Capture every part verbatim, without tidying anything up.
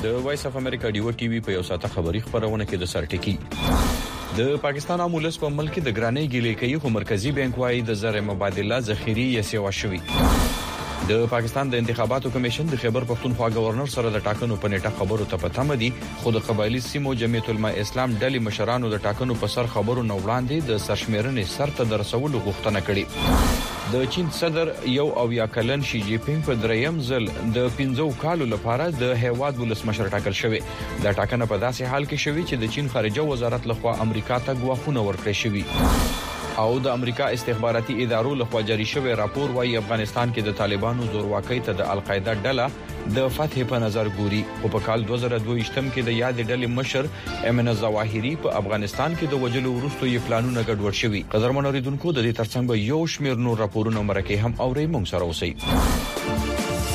د وایس اف امریکا ډیو ټي وي په یو ساعته خبري خبرونه کې د سرټکی د پاکستان امولس په ملک د ګرانۍ ګلې کوي خو مرکزی بانک وايي د زر مبادله ذخیره یې سیوا شوی. د پاکستان د انتخاباتو کمیشن د خیبر پختونخوا گورنر سره د ټاکنو په نیټه خبرو ته پته مدي خو د قبایلی سیمو جمعیت العلماء اسلام ډلې مشرانو د ټاکنو په سر خبرو نو وړاندې د سرشمیرنې سر ته درسولو غوښتنه کړې. د چین صدر یو او یا کلن شي جی پینګ په دریم ځل د پنځو کالو لپاره د هیواد ولسمشر ټاکل شوی. د ټاکنه په داسې حال کې شوی چې د چین خارجه وزارت لخوا امریکا ته غواخونه ورکړي شوی او د امریکا استخباراتي ادارو لخوا جاری شوی راپور وايي افغانستان کې د طالبانو زورواکۍ ته د القاعده ډله د فتح په نظر ګوري او په کال دوه زره دوه اشتم کې د یاد ډلې مشر ایمن الظواهری په افغانستان کې د وجلو وروسته یې پلانونه ګډوډ شوي. قدرمن اوریدونکو د دې ترڅنګ یو شمیر نور راپورونه مرکه هم اوري مونږ سره اوسئ.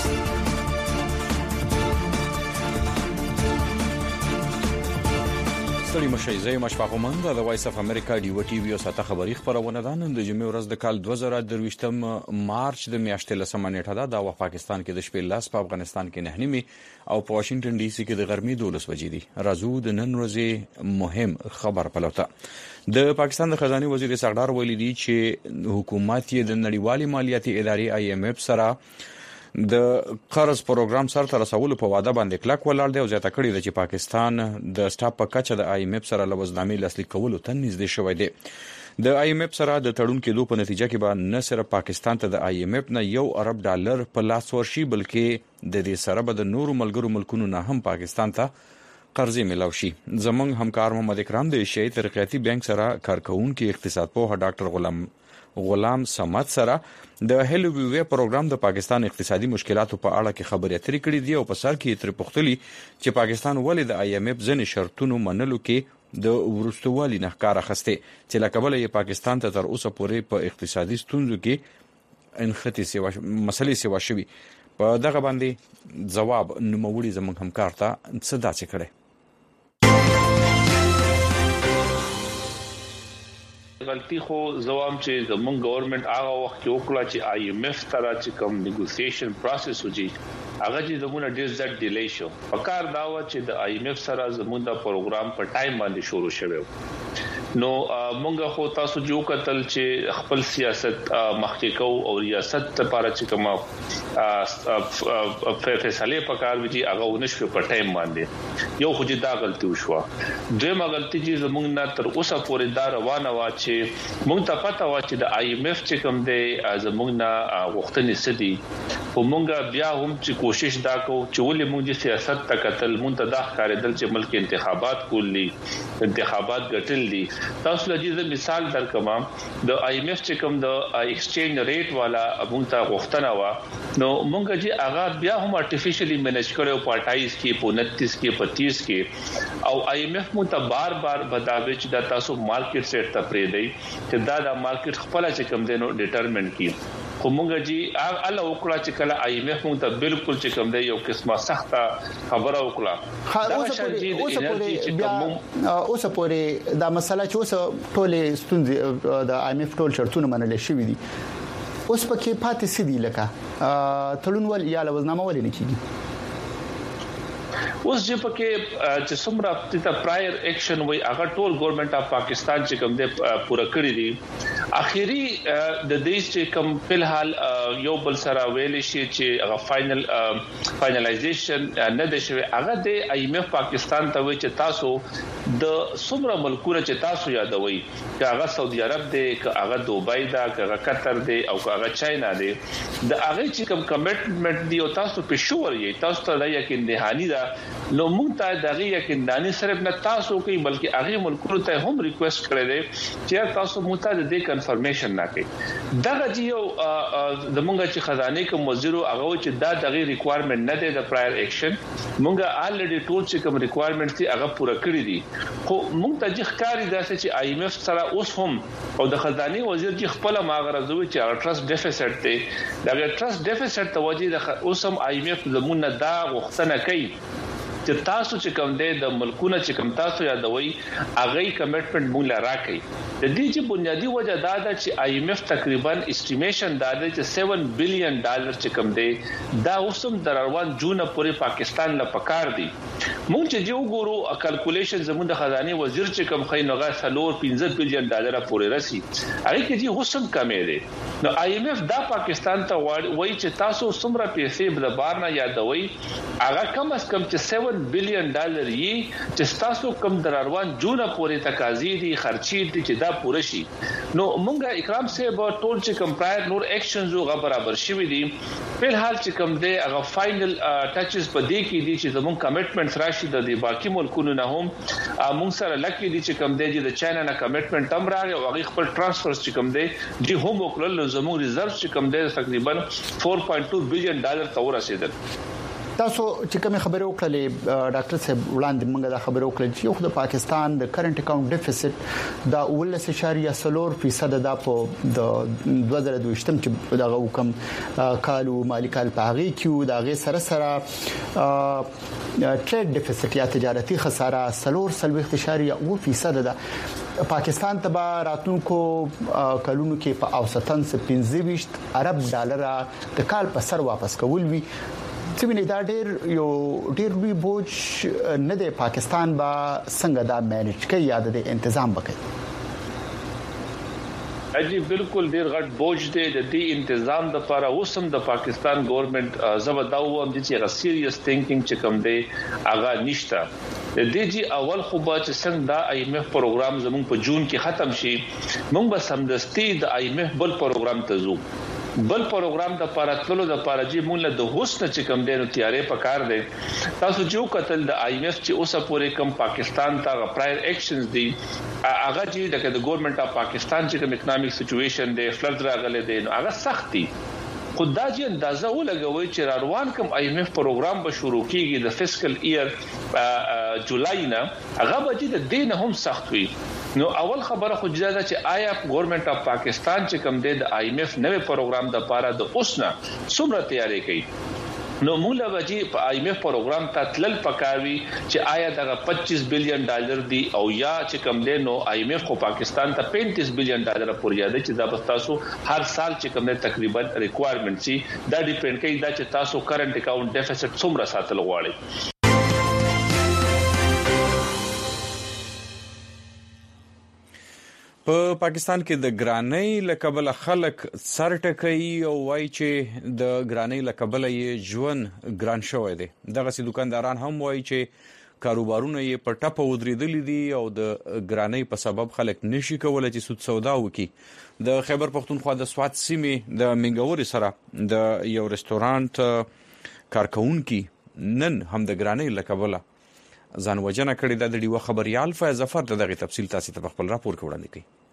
ستړي مشي زې مشفقومند د وایس اف امریکا ډیو ټي وی او ساته خبري خبرونه ده. نن د جمعې ورځ د کال دوه زره دوه اشتم مارچ د میاشتې لسمه نیټه ده. د پاکستان کې د شپې لاس په افغانستان کې نه نیمه او په واشنگټن ډي سي کې د ګرمي دولس بجې دي. راځو د نن ورځې مهم خبر پلوته. د پاکستان د خزانه وزیر سردار ویلي دي چې حکومت یې د نړیوالې مالیاتي ادارې آی ایم اف سره د قرض پروګرام سره تر رسولو په واده باندې کلک ولاړ دی او زیاته کړی دی چې پاکستان د سټاپ په کچه د آی ایم اف سره لوزنامې لاسلیک کولو ته نږدې شوی دی. د آی ایم اف سره د تړون کېدو په نتیجه کې به نه صرف پاکستان ته د آی ایم اف نه یو ارب ډالر په لاس ورشي بلکې د دې سره به د نورو ملګرو ملکونو نه هم پاکستان ته قرضې ملاو شي. زمونږ همکار محمد اکرام د ایشیايي ترقیاتي بانک سره کارکونکو اقتصاد پوه ډاکټر غلام غلام سمت سره د هلو وی پروګرام د پاکستان اقتصادي مشکلاتو په اړه کې خبرې اترې کړې دي او په سر کې تر پختلی چې پاکستان ولې د آی ایم اف ځنې شرطونو منلو کې د ورستوالي نه کار اخسته چې لکه بل یې پاکستان ته تر اوسه پورې په اقتصادي ستونزو کې انختی سیوا مسلې سیوا شوی. په دغه باندې جواب نوموړي زموږ همکار ته صدا څه کړي. غلطي خو زوام چې زمونږ ګورنمنت هغه وخت کې وکړه چې آی ایم اف سره چې کوم نیګوسییشن پروسس وږي هغه چې زمونږ ډیر زړه ډیلی شو. په کار دا و چې د آی ایم اف سره زمونږ د پروګرام په ټایم باندې شروع شوه. نو مونږ خو تاسو جو کتل چې خپل سیاست مخکې کو او ریاست لپاره چې کوم فیصله په کار وږي هغه ونشو په ټایم باندې یو خو دا غلطي وشوه. دویمه غلطي چې زمونږ نه تر اوسه پورې دا روانه و چې مونږ ته پته و چې د آی ایم اف چې کوم دی زمونږ نه غوښتنې سدي او مونږ بیا هم چې کوشش دا کوو چې ولې مونږ د سیاست ته قتل مونږ ته دا ښکارېدل چې ملک انتخابات کولی انتخابات ګټل دي. تاسو لږه مثال درکوم د آی ایم اف چې کوم د ایکسچینج ریټ والا مونږ ته غوښتنه و نو مونږ چې هغه بیا هم ارتفیشلی مینیج کړو په اٹھائیس کې په انتیس کې په تیس کې او آی ایم اف مونږ ته بار بار بتاوي چې دا تاسو مارکیټ سیټ ته پرې دی چې دا د مارکیټ خپل چې کوم دی نو ډیټرمن کی خو مونږ چې الله وکړه چې کله آی ایم اف مونږ ته بالکل چې کوم دی یو قسمه سخته خبره وکړه. اوس پورې بیا اوس پورې دا مسله چې اوس ټول ستونزې د آی ایم اف ټول شرطونه منل شوې دي اوس پکې پاتې سدي لکه تړون ول یا لوزنامه ول نه کیږي. اوس چې پکې چې څومره ته پرایر اکشن وای هغه ټول ګورنمنت اف پاکستان چې کوم دې پوره کړی دي. اخیری د دې چې کوم په حال یو بل سره ویل شي چې هغه فائنل فائنلایزیشن نه د شوی هغه د آی ایم اف پاکستان ته وی چې تاسو د څومره ملکونه چې تاسو یادوي چې هغه سعودي عرب دی چې هغه دوبۍ دا چې هغه قطر دی او هغه چاینا دی د هغه چې کوم کمټمنټ دی او تاسو په شور یې تاسو ته دا یقین دهانی دا نو موږ ته دغه یقین دانی صرف نه تاسو کوي بلکې هغه ملکونو ته هم ریکوست کړی دی چې تاسو موږ ته د کنفرمیشن راکړي. دغه یو د موږ چې خزانه کوم وزیر هغه چې دا دغه ریکوایرمنت نه دی د پرایر اکشن موږ الریډي ټول چې کوم ریکوایرمنت دي هغه پوره کړی دي خو موږ ته ځکاري دا چې آی ایم اف سره اوس هم او د خزانه وزیر چې خپل ماغرضوي چې ټرست ډیفیسټ دی دا ټرست ډیفیسټ توجه د اوس هم آی ایم اف زمونه دا غوښتنه کوي چې تاسو چې کوم د ملکونو چې کوم تاسو یادوي هغه کمټمنټ مونږ لا راکړي د دې چې بنیادی وجه دا ده چې آی ایم ایف تقریبا استیمیشن دا ده چې سیون بلین ډالر چې کوم دی دا اوسم در روان جون پورې پاکستان لا پکار دي مونږ چې یو ګورو کیلکولیشن زموږ د خزانه وزیر چې کوم خې نوغه سلور پنځه بلین ډالر پورې رسی هغه کې چې اوسم کمې دي نو آی ایم ایف دا پاکستان ته وایي چې تاسو څومره پیسې د بار نه یادوي هغه کم از کم چې سیون بلین ډالر یې چې تاسو کم در روان جون پورې تقاضي دي خرچي دي چې دا پوره شي نو مونږه اکرام صاحب ټول چې کم پرایر نور اکشنز او برابر شوي دي په حال چې کم دی هغه فائنل ټچز په دې کې دي چې زموږ کمټمنټس راشي د باقي ملکونو نه هم مونږ سره لکه دي چې کم دی چې د چاینا نه کمټمنټ هم راغی او هغه خپل ټرانسفرز چې کم دی دی هم وکړل زموږ ریزرو چې کم دی تقریبا فور پوینټ ټو بلین ډالر ته ورسېدل تاسو چې کوم خبرې وکړلې ډاکټر صاحب وړاندې موږ دا خبرې وکړل چې یو د پاکستان د کرنٹ اکاونټ ډیفیسټ دا ولس اشاریه صفر فیصد د په د دوه زره دوه یم چې دا حکم کالو مالی کال پاغي کیو دا غي سره سره ټریډ ډیفیسټ یا تجارتي خساره صفر سلويخت اشاریه او فیصد ده پاکستان ته راتونکو کلونو کې په اوسطن پنځه ویشت ارب ډالر د کال په سر واپس کول وی چې ویني دا ډېر یو ډېر وی بوج نه د پاکستان با څنګه دا مینج کوي یا د تنظیم وکړي اجي بالکل ډېر غټ بوج دی د دې تنظیم د لپاره اوسم د پاکستان ګورنمنت زبرداو هم چې غا سیریس تھینکینګ چې کوم دی هغه نشته د دې جی اول خو به چې څنګه د آی ایم ایف پروګرام زموږ په جون کې ختم شي موږ به سمدستي د آی ایم ایف بل پروګرام ته ځو بل پروګرام د پاراتلو د پارجي مونږ د هوست چې کم دینو تیارې پکار دي تاسو چې قتل د آی ایم ایف چې اوسه پورې کم پاکستان ته پرایر اکشنز دي هغه چې د ګورنمنت اف پاکستان چې کوم اکونومیک سچويشن دی فلډ راغله دي نو هغه سختي خدای جی اندازه ولګوي چې روان کوم آی ایم ایف پروګرام به شروع کیږي د فسکل ایئر جولای نه هغه به د دین هم سخت وي نو اول خبره خو جدا چې آیا ګورنمنت اف پاکستان چې کوم دی د آی ایم ایف نوې پروګرام د پاره د اوسنه څومره تیاری کوي نو مولا وجي په آی ایم ایف پروګرام ته تلل پکاوي چې آیا دغه پچیس بلین ډالر دی او یا چې کوم دی نو آی ایم ایف خو پاکستان ته پینتیس بلین ډالر پورې یاد چې دا تاسو هر سال چې کوم دی تقریبا ریکوایرمنټ سي دا ډیپند کوي دا چې تاسو کرنٹ اکاونټ ډیفیسټ څومره ساتل غواړئ په پاکستان کې د ګرانۍ لکبل خلک سر ټکوي او وایي چې د ګرانۍ لکبل یې ژوند ګران شوی دی دغه سي دکانداران هم وایي چې کاروبارونه یې په ټپه ودرېدلي دي او د ګرانۍ په سبب خلک نشي کولای چې سود سودا وکړي د خیبر پختونخوا د سوات سیمې د منګوري سره د یو رستورانت کارکونکي نن هم د ګرانۍ لکبل ځان وجنه کړی د ډیو خبريال فیض ظفر دغه تفصیل تاسو ته خپل راپور وړاندې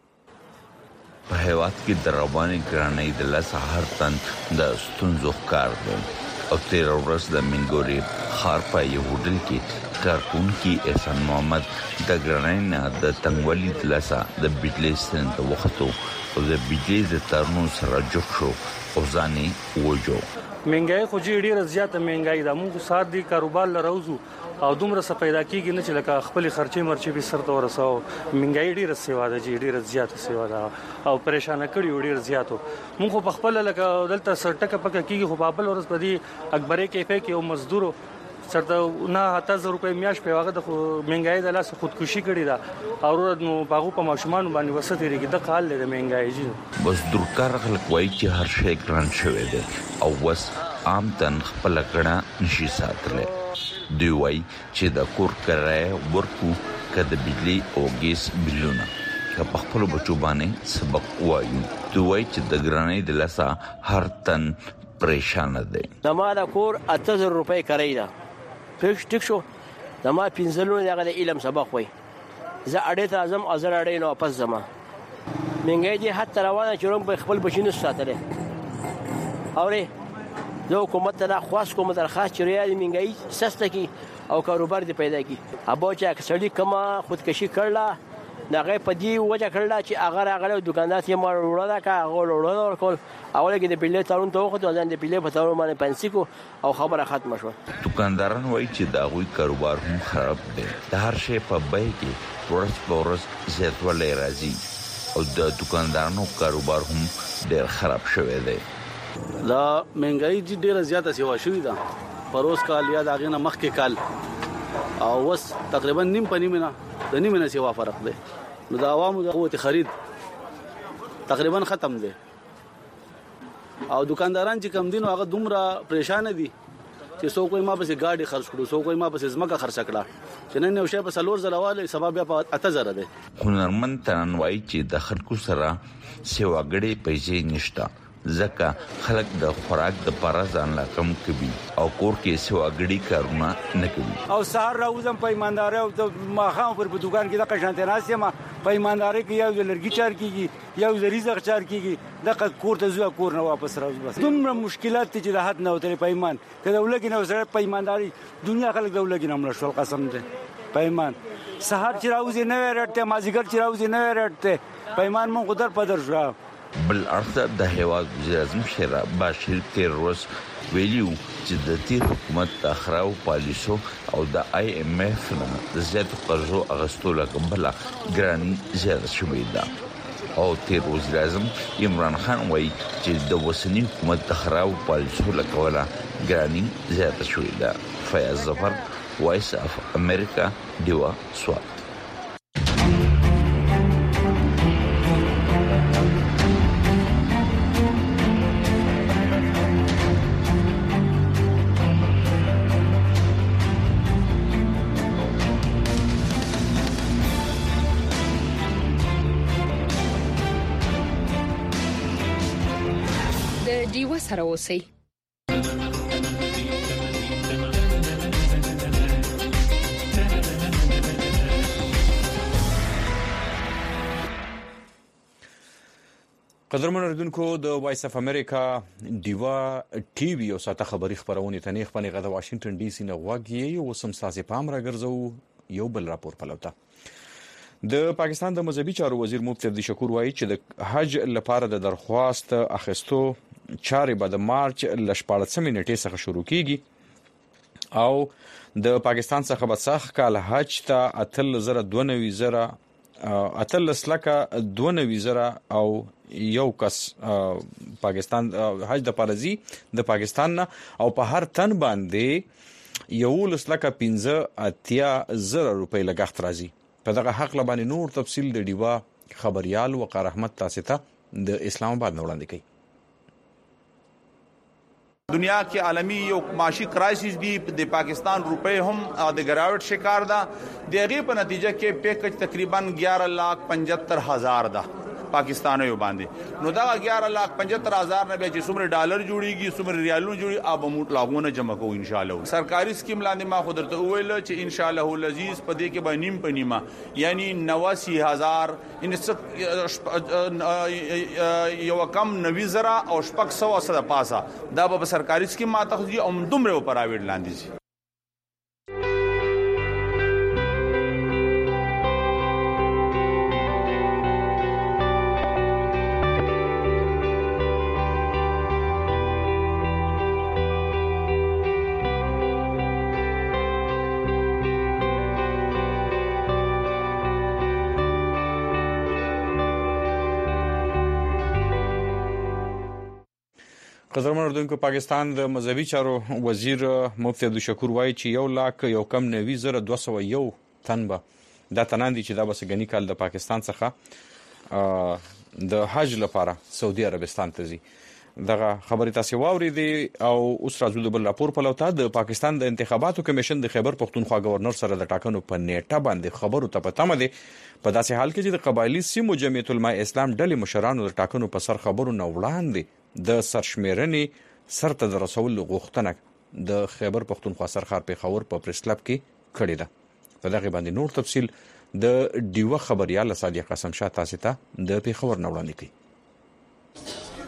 کړي په هیواد کې د رواني ګرانۍ د لاسه هر تن د ستونزو ښکار دی او تیر ورځ د منګوري خار په یو هوټل کې کارکونکي احسان محمد د ګرانۍ نه د تنګولي د لاسه د بجلی ستن د وختو او د بجلی د تارونو سره جوړ شو او ځاني وجو منګای خو جی ډیره زیاته منګای د موږ سات دي کاروبار لروزو او دومره څه پیدا کیږي نه چې لکه خپل خرچې مرچې به سر ته ورساو منګای ډیره سیوا ده جی ډیره زیاته سیوا ده او پریشان کړي ډیره زیاتو موږ په خپل لکه دلته سرټکه پکې کیږي خو بابل ورس په دې اکبرې کې په کې یو مزدور سرته نه هته زر روپۍ میاش په واغه د منګای د لاس خودکشي کړي دا او نو باغو په ماشومان باندې وسته لري د قال له منګای جی بس درکار خلک وایي چې هر شی ګران شوی دی او وس عام تن خپل کړه نشي ساتله دوی وایي چې د کور کرایه ورکو کده بجلی او ګیس بلونه که په خپل بچو باندې سبق وایي دوی وایي چې د ګرانۍ د لاسه هر تن پریشان دی زموږ کور اته زره روپۍ کرای دا پښ ټیک شو زموږ پنځلونه دغه د علم سبق وایي زه اړې ته اعظم ازر اړې نو واپس زما منګای دي حتی روانه چروم په خپل بچینو ساتله اوري زه حکومت ته خاص کوم درخواست چې ریال منګای سسته کی او کاروبار دې پیدا کی ابو چې اکثری کما خودکشي کړلا هغه په دې وجه کړل چې هغه راغله دکاندار یې مال وړاندې کا هغه وړاندې ورکول اوله کې د پیلې تړون ته وخت ځان د پیلې په تړون باندې پنسي کو او خبره ختمه شو. دکانداران وایي چې دا غوي کاروبار هم خراب دی. د هر شی په بیه کې ورځ په ورځ زیاتوالی راځي او د دکاندارانو کاروبار هم ډېر خراب شوی دی. دا مهنګای ډېره زیاته سیوا شوې ده. پروس کال یا داغه نه مخکې کال او وس تقریبا نیم په نیمه نه د نیمه نه سیوا فرق دی. نو د عوامو د قوت خرید تقریبا ختم دی او دکانداران چې کم دي نو هغه دومره پریشان دي چې څوک یې ما پسې گاډي خرڅ کړو څوک یې ما پسې ځمکه خرڅ کړه چې نن یو شی په سلور زلواله سبب بیا په اته زره دی. هنرمند تران وایي چې د خلکو سره سیواګړې پیسې نشته ځکه خلک د خوراک د پرځان لا کم کوي او کور کې سیواګړي کارونه نه کوي. او سهار راوځم په ایمانداري او د ماخام پر په دکان کې د قشانته ناسې ما په ایمانداري کې یو لرګي چار کیږي یو زریزه چار کیږي د کور ته ځو کور نه واپس راځي. بس دومره مشکلات چې د حد نه وتري په ایمان کله ولګي نه سره په ایمانداري دنیا خلک د ولګي نه مړ شول قسم ده په ایمان سهار چې راوځي نه ورته مازیګر چې راوځي نه ورته په ایمان مون قدر پدر شو. بل ارته د هیواد وزیر اعظم شیرا باشیر تیر روز ویلیو چې د تیر حکومت د خراو پالیسو او د آی ایم ایف نه زیات قرضو اغستو لکه بل ګرانی زیات شوې ده او تیر وزیر اعظم عمران خان وایي چې د وسنی حکومت د خراو پالیسو لکه ولا ګرانی زیات شوې ده. فیاض ظفر وایس اف امریکا دیوا سوات. دیوه سره اوسئ. قدرمن اردوونکو د وایس اف امریکا دیوا ټي وي او ساته خبري خبرونه ته نه خپل غږ د واشنگټن ډي سي نه غواګي او سم ساسي پام راګرځو یو بل راپور پلوته. د پاکستان د مذهبي چارو وزیر مفتی عبدالشکور وایي چې د حج لپاره د درخواست اخیستو چارې به د مارچ ل شپاړسمې نیټې څخه شروع کیږي او د پاکستان څخه به څخه کال حج ته اتل زره دوه نوي زره اتل لکه دوه نوي زره او یو کس پاکستان حج د پارزي د پاکستان نه او په هر تن باندې یو لکه پنځه اتیا زره روپۍ لګښت راځي. په دغه حق لبانې نور تفصیل د دیوا خبريال وقار احمد تاسو ته د اسلام آباد نه وړاندې کوي. دنیا کې عالمی یو معاشي کرایسس دی د پاکستان روپے هم د ګراوټ شکار ده. دغه په نتیجه کې پیکج تقریبا اګیارہ لاکھ پچہتر ہزار ده پاکستانیو باندې. نو دا اګیارہ لاکھ پچہتر ہزار نه به چې څومره ډالر جوړیږي څومره ریالونه جوړي اب موټ لاغونه جمع کوو ان شاء الله. سرکاري سکیم لاندې ما خو درته ویل چې ان شاء الله العزیز په دې کې به نیم په نیمه یعنی نواسی هزار ان یو کم نوي زره او شپږ سو سره پاسه دا به سرکاري سکیم ما ته خو هم دومره پرایویټ لاندې شي. قدرمن اردوونکو پاکستان د مذهبي چارو وزیر مفتی عبدالشکور وایي چې یو لاک یو کم نوي زره دوه سوه یو تن به دا تنان دي چې دا بس غني کال د پاکستان څخه د حج لپاره سعودي عربستان ته ځي. دغه خبرې تاسو واورېدې او اوس راځو د بل راپور په لوته. د پاکستان د انتخاباتو کمیشن د خیبر پختونخوا گورنر سره د ټاکنو په نیټه باندې خبرو ته پته مده په داسې حال کې چې د قبایلی سیمو جمعیت العلماء اسلام ډلې مشرانو د ټاکنو په سر خبرو نه وړاندې د سرشمیرنې سرته د رسول غوښتنه د خیبر پختونخوا سرخار پیښور په پریس کلب کې کړې ده. په دغه باندې نور تفصیل د ډیوه خبريال صادق قسم شاه تاسو ته د پیښور نه وړاندې کوي.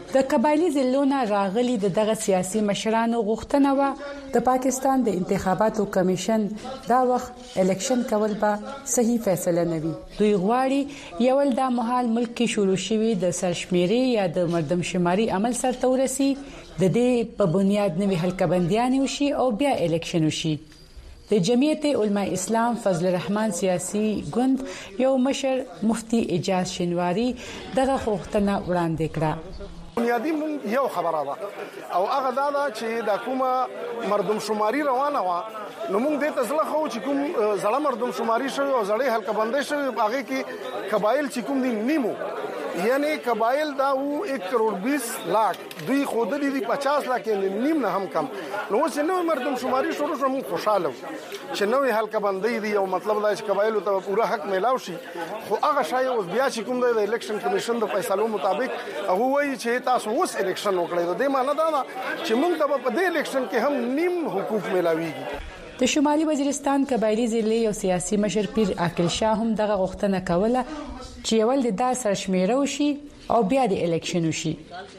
د قبایلی ضلعونو راغلي دغه سیاسي مشرانو غوښتنه و د پاکستان د انتخاباتو کمیشن دا وخت الیکشن کول به صحیح فیصله نه وي. دوی غواړي یو ول د محل ملک کې شروع شوی د سرشمیري یا د مردم شماري عمل سره ورسي د دې په بنیاد نوې حلقه بندیان وشي او بیا الیکشن وشي. د جمعیت علماء اسلام فضل الرحمن سیاسي ګوند یو مشر مفتی اجاز شینواری دغه غوښتنه وړاندې کړه. بنیادی مونږ یو خبره ده او هغه دا ده چې د کومه مردم شماري روانه و نو مونږ د تزله خو چې کوم زړه مردم شماري شوی او زړې حلقه بندي شوی هغه کې قبایل چې کوم دي نیمو یعنی قبایل دا وو एक करोड़ बीस लाख دوی خود دي पचास लाख نیم نه هم کم. نو چې نو مردم شماري شروع شوم خوشاله چې نوې حلقه بندي دي او مطلب دا چې قبایل ته پورا حق میلاو شي. خو هغه شای اوس بیا چې کوم د الیکشن کمیشن د فیصلو مطابق هغه وایي چې تاسو اوس الیکشن وکړئ. د دې معنی دا ده چې موږ ته په دې الیکشن کې هم نیم حقوق میلاويږي. د شمالي وزیرستان قبایلی ضلع یو سیاسي مشر پیر عاقل شاه هم دغه غوښتنه کوله چې ول د داسې سرشمیره وشي او بیا د الیکشن وشي.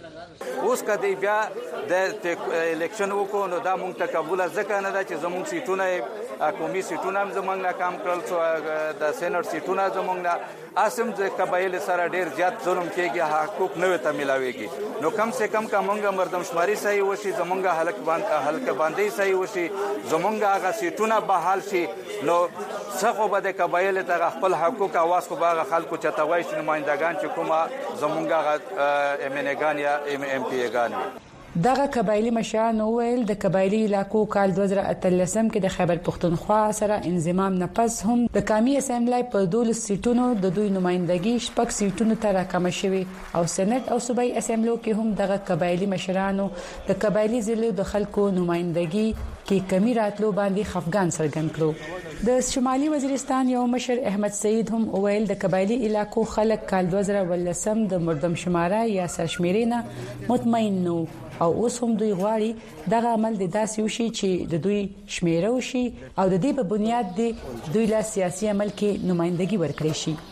اوس کدی بیا د الیکشن وکړو نو دا مونږ ته قبول ځکه نه ده چې زموږ سیټونه قومي سیټونه هم زمونږ نه کام کړل شو د سېنات سیټونه زمونږ نه اسم د قبایل سره ډیر زیات ظلم کېږي حقوق نه وته ملاويږي. نو کم سے کم کومه مردم شماري صحیح وشي زمونږ حلق باندې حلق باندې صحیح وشي زمونږ هغه سیټونه بحال شي نو څخه به د قبایل ته خپل حقوق اواز خو باغ خلکو چتوي چې نمائندگان چې کومه زمونږ هغه امنګان یا ام پی ګان. دغه قبایلی مشران ویل د قبایلی علاقو کال دوه زره اتلسم کې د خیبر پختونخوا سره انضمام نه پس هم د قومي اسمبلی په دولس سیټونو د دوی نمائندګي شپږ سیټونو ته راکم شوی او سېنات او صوبایي اسمبلو کې هم دغه قبایلی مشرانو د قبایلی ضلع د خلکو نمائندګي کې کمی راتلو باندې خفقان څرګند کړو. د شمالي وزیرستان یو مشر احمد سعید هم ویل د قبایلی علاقو خلک کال دوه زره ولسم د مردم شماره یا سرشمیرینه مطمئن نو او اوس هم دوی غواړي دغه عمل د داسې وشي چې د دوی شمیره وشي او د دې په بنیاد دی دوی لا سیاسي عمل کې نمائندګي ورکړي شي.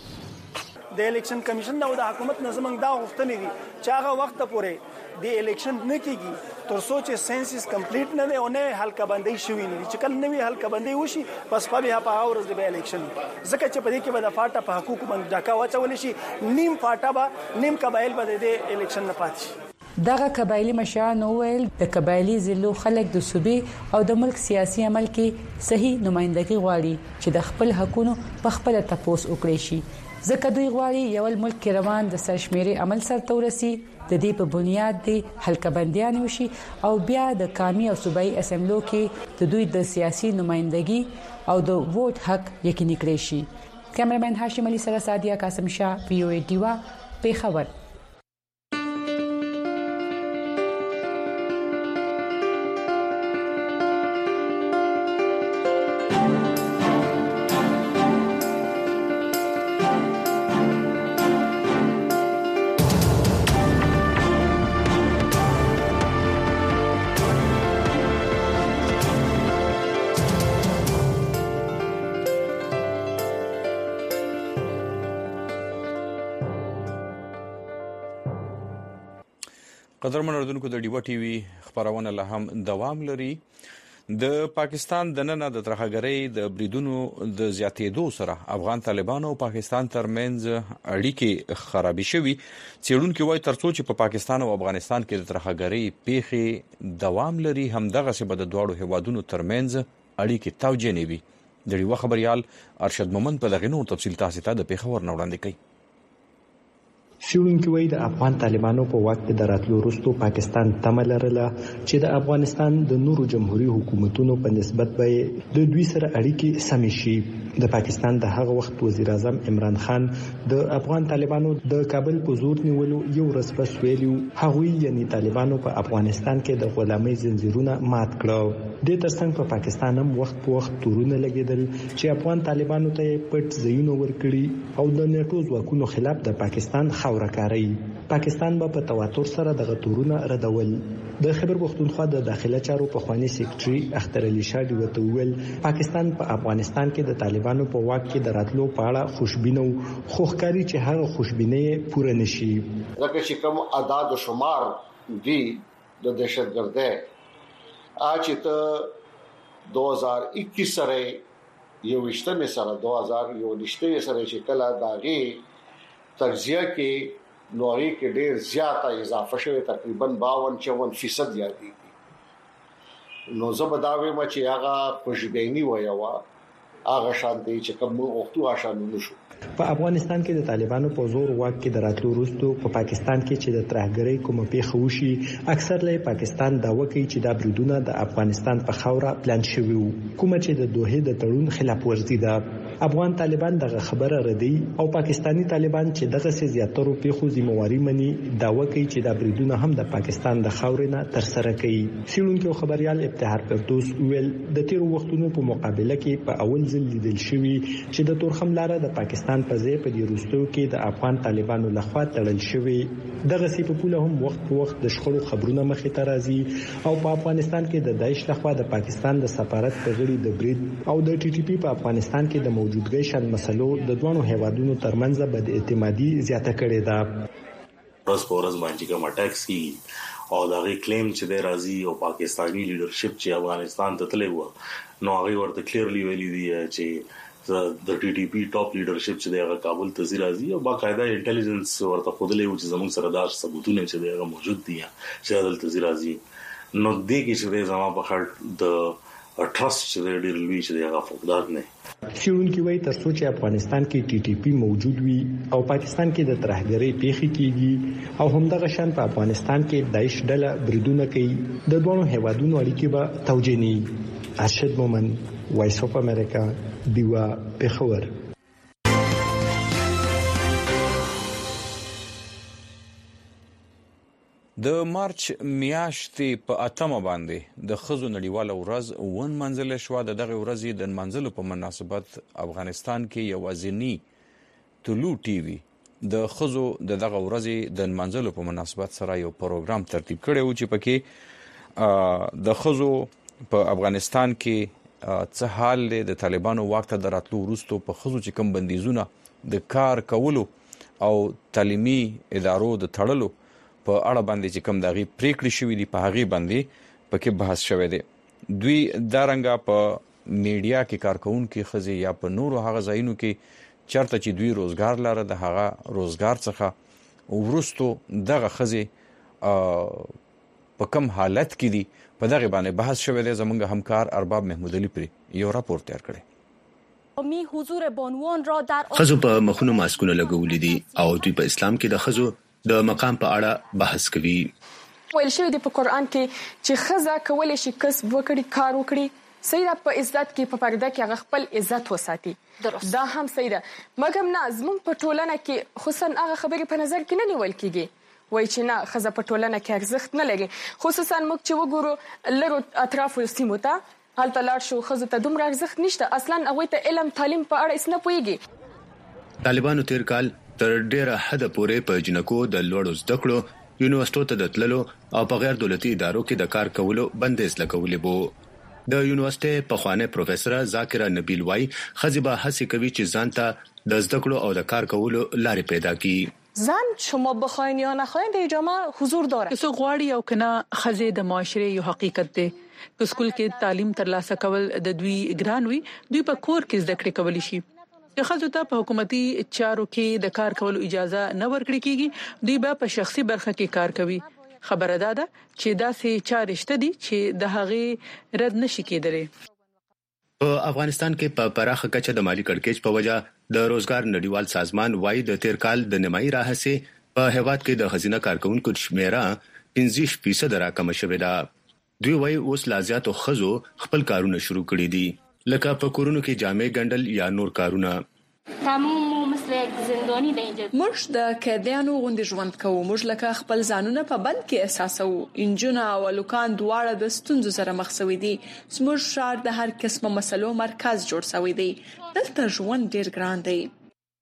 د الیکشن کمیشن او د حکومت نظم دا غوښتنې دي چې هغه وخت پورې د الیکشن نه کیږي تر څو چې سنسس کمپلیټ نه دی او نه حلقه بندي شوی نه چې کله نوې حلقه بندي وشي بس په بیا په اورز د الیکشن ځکه چې په دې کې به د فاټا په حقوق باندې ډاکا واچول شي نیم فاټا به نیم قبایل به د الیکشن نه پاتې شي. دغه قبایلی مشران ویل د قبایلی ضلعو خلک د صوبې او د ملک سیاسي عمل کې صحیح نمائندګي غواړي چې د خپل حقونو په خپل تپوس وکړي شي. ځکه دوی غواړي یو ملک کې روان د سرشمیري عمل سره ورسي د دې په بنیاد دی حلقه بندیان وشي او بیا د قومي او صوبایي اسمبلو کې د دوی د سیاسي نمائندګي او د ووټ حق یقیني کړي شي. کیمرمن هاشم علي سره سادیا قاسم شاه پی او ای ډیوا په خبر. قدرمن اردوونکو د ډیوا ټي وي خبرونه له هم دوام لري. د پاکستان د نن د ترهګرۍ د بریدونو د زیاتېدو سره افغان طالبانو او پاکستان ترمنځ اړیکې خرابې شوې. څېړونکو وايي ترڅو چې په پاکستان او افغانستان کې د ترهګرۍ پیښې دوام لري همدغه څه به د دوړو هیوادونو ترمنځ اړیکې توجیه نه وي. د ډیوا خبريال ارشد مومند په دغه نور تفصیل تاسو ته د پیښور نه وړاندې کوي. څېړونکي وایي د افغان طالبانو په واک کې د راتلو وروسته پاکستان تمه لرله چې د افغانستان د نورو جمهوریت حکومتونو په نسبت به د دوی سره اړیکې سمې شي. د پاکستان د هغه وخت وزیر اعظم عمران خان د افغان طالبانو د کابل په زور نیولو یو ورځ پس ویلو هغوی یعنی طالبانو په افغانستان کې د غلامۍ زنجیرونه مات کړو. د ترڅنګ په پاکستان هم وخت په وخت تورونه لګیدل چې افغان طالبانو ته پټ ځایونه ورکړي او د نیټو ځواکونو خلاف د پاکستان خاورکاري. پاکستان به په تواتر سره د غتورونه ردول. د خیبر پختونخوا د داخله چارو په خواني سیکریټري اختر علي شاه دی وته ویل پاکستان په افغانستان کې د طالبانو په واک کې د راتلو په اړه خوشبینه خو ښکاري چې هغه خوشبینه پوره نشي. لکه چې کوم اعداد او شمار دی د دهشتګردۍ اچ ته دو هزار اکیس سره یو وشتمه سره دو هزار یو نشته سره چې کله داغي تجزیه کې نوعي کې ډېر زیاته اضافه شوه تقریبا باون چون فیصد یادي نو زبداوي ما چې هغه خوشبینی وایوا هغه شانتي چې کوم وختو آشانو نشو. په افغانستان کې د طالبانو په زور واک کې د راتلو وروسته په پاکستان کې چې د ترهګرۍ کومه پیښه وشي اکثر له پاکستان دا وکړي چې د بریدونو د افغانستان په خوره پلان شوی وو کومه چې د دوه د تړون خلاف ورزي ده. افغان طالبان دغه خبره ردی او پاکستانی طالبان چې دغه سي زیاتره پیښو ذمہواری مني دا وکړي چې د بریدونو هم د پاکستان د خاورینه تر سره کوي. سیلونکو خبريال ابتهار فردوس ویل د تیر وختونو په مقابله کې په اول ځل لیدل شوی چې د تورخم لاره د پاکستان په ځای په دې روستو کې د افغان طالبانو لخوا تړل شوی. دغه سی په پوله هم وخت په وخت د شخړو خبرونه مخې ته راځي او په افغانستان کې د داعش لخوا د پاکستان د سفارت په غړي د برید او د ټي ټي پی په افغانستان کې د موجودګۍ شان مسلو د دوه هیوادونو ترمنځ بد اعتمادي زیاته کړې ده. روز په ورځ باندې کوم اٹیکس کی او دا غي کلیم چې د راځي او پاکستانی لیډرشپ چې افغانستان ته تللی و نو هغه ورته کلیرلی ویلي دی چې د ټي ټي پی ټاپ لیډرشپ چې دغه کابل ته راځي او باقاعده انټيليجنس ورته خودلې و چې زموږ سره دار ثبوتونه چې دغه موجود دي چې دلته راځي نو دغه چې زموږ په خړ د ټرست چې ډېر لوی چې دغه فقدان نه شیونکي وای تر څو چې افغانستان کې ټي ټي پی موجود وي او پاکستان کې د ترهګرۍ پیښې کیږي او همدغه شان په افغانستان کې داعش ډله بریدونه کوي د دوه هیوادونو اړیکې به توجیه نه. ارشد مومن وایس اف امریکا دیوا پېښور. د مارچ میاشتې په اتمه باندې د خزو نړیواله ورځ ون منځله شو. د دغه ورځې د منځلو په مناسبت افغانستان کې یوازینی طلوع ټي وي د خزو د دغه ورځې د منځلو په مناسبت سره یو پروګرام ترتیب کړی و چې پکې د خزو په افغانستان کې څه حال دی د طالبانو واک ته دراتلو وروسته په خزو چې کوم بندیزونه د کار کولو او تعلیمي ادارو د تړلو په اړه باندې چې کوم دغه پریکړې شوې دي په هغه باندې پکې بحث شوی دی. دوی دارنګه په میډیا کې کارکونکو خزي یا په نورو هغه ځایونو کې چرته چې دوی روزګار لاره د هغه روزګار څخه ورستو دغه خزي په کوم حالت کې دي په دغه باندې بحث شوی دی. زمونږ همکار ارباب محمود علي پری یو راپور تیار کړی. می حضور بانوان را در خزو په مخونو ماسکونه لګولې دي او دوی په اسلام کې د خزو د مقام په اړه بحث کوي. ویل شوی دی په قران کې چې خزه کولای شي کسب وکړي کار وکړي سیدا په عزت کې په پرده کې هغه خپل عزت وساتي. دا هم سیدا مګم نه زمون په ټولنه کې خصوصا هغه خبرې په نظر کې نه نیول کیږي وای چې نه خزه په ټولنه کې ارزښت نه لري خصوصا موږ چې وګورو لرو اطرافو سیمو ته هلته لاړ شو خزه ته دومره ارزښت نشته اصلا هغه ته علم تعلیم په اړه اسنه پويږي. طالبانو تیر کال تر ډیره حد پورې په جنکو د لوړو زده کړو یونیورسيټو ته د تللو او په غیر دولتي ادارو کې د کار کولو بندیز لګولې وو. د یونیورسيټي په خوانه پروفیسور ذاکره نبیل وای خزبه هڅه کوي چې ځان ته د زده کړو او د کار کولو لارې پیدا کړي. زن شما بخواین یا نخواین در جامعه حضور داره. کسو غواړي او کنا خزه د معاشره یو حقیقت دی. په سکول کې تعلیم ترلاسه کول د دوی ګران وي دوی په کور کې زده کړې کولی شي. د خزو ته په حکومتي چارو کې د کار کولو اجازه نه ورکړي کیږي دوی به په شخصي برخه کې کار کوي. خبره ده چې دا سه چارې شته دي چې د هغه رد نشي کېدلی. په افغانستان کې په پراخه کچه د مالی کړکېچ په وجه د روزګار نړیوال سازمان وايي د تیر کال د نیمایي راهسه په هیواد کې د خزینه کارکونکو شمیره پنځه فیصد راکم شوې ده. دوی وايي اوس لازیات او خزو خپل کارونه شروع کړي دي لکه په کورونو کې جامې ګندل یا نور کارونه. تمام مثل زندانی د اینجا موږ د قیدیانو غوندې ژوند کوو موږ لکه خپل ځانونه په بند کې احساسو. انجونه او لوکان دواړه د ستونزو سره مخ شوي دي. زموږ شهر د هر قسمه مسلو مرکز جوړ شوی دی. دلته ژوند ډیر ګران دی.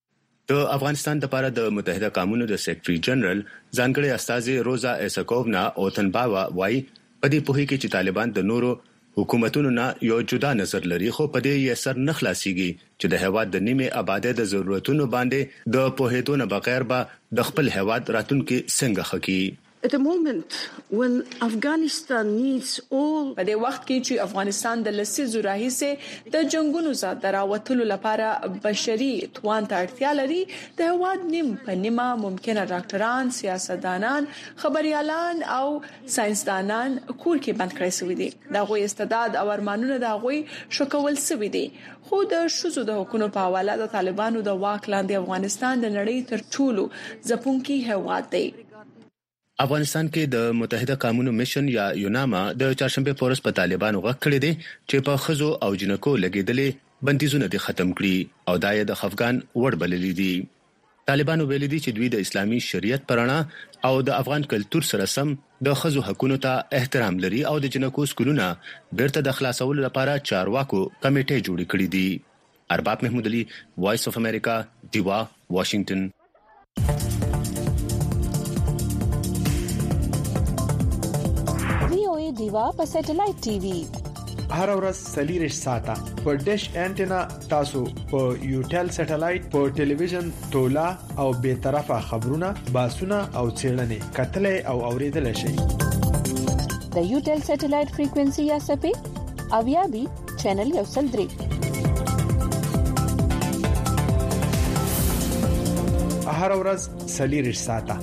د افغانستان لپاره د متحده قومونو د سیکریټري جنرال ځانګړي استاذ روزا اسکوونا اوتنباوا وايي په دې په کې چې طالبان د نورو حکومتونو نه یو جدا نظر لري خو په دې یې سر نه خلاصيږي چې د هواد د نیمه آباده د ضرورتونو باندې د پوهېدو نه بغیر به د خپل هواد راتلونکي څنګه خکې. At the moment when Afghanistan needs all په دې وخت کې چې افغانستان د لسیزو راهیسې د جنگونو زاد دراوتلو لپاره بشري توان ته اړتیا لري د هواد نیم په نیمه ممکنه ډاکټران، سیاستدانان، خبريالان او ساينسدانان کور کې بند کړی شوی دي. دا غوي استعداد او ارمانونه دا غوي شکول شوی دي. خو د شوزو د حکومت په حواله د طالبانو د واک لاندې افغانستان د نړۍ تر ټولو ځپونکي هواد دی. افغانستان کې د متحده قومونو میشن یا یوناما د چهارشنبه پورس په طالبانو غږ کړی دی چې په خزو او جنکو لګیدلې بندیزونه دي ختم کړي او دای د افغان وړ بللې دي. طالبانو ویلي دي چې دوی د اسلامي شریعت پرانا او د افغان کلچر سره سم د خزو حقوقو ته احترام لري او د جنکو سکولونه بیرته د خلاصولو لپاره چارواکو کمیټه جوړ کړې دي. ارباب محمود علي، وایس اف امریکا، دیوا، واشنگټن. دیوا په سټلایټ ټي وي هر ورځ سلیریش ساته په ډیش انټینا تاسو په یوټل سټلایټ په ټلویزیون تولا او به طرفه خبرونه باسونه او چیرنې کتلې او اوریدل شي. د یوټل سټلایټ فریکوئنسي یا سپې او یا بي چینل یو سل درې هر ورځ سلیریش ساته.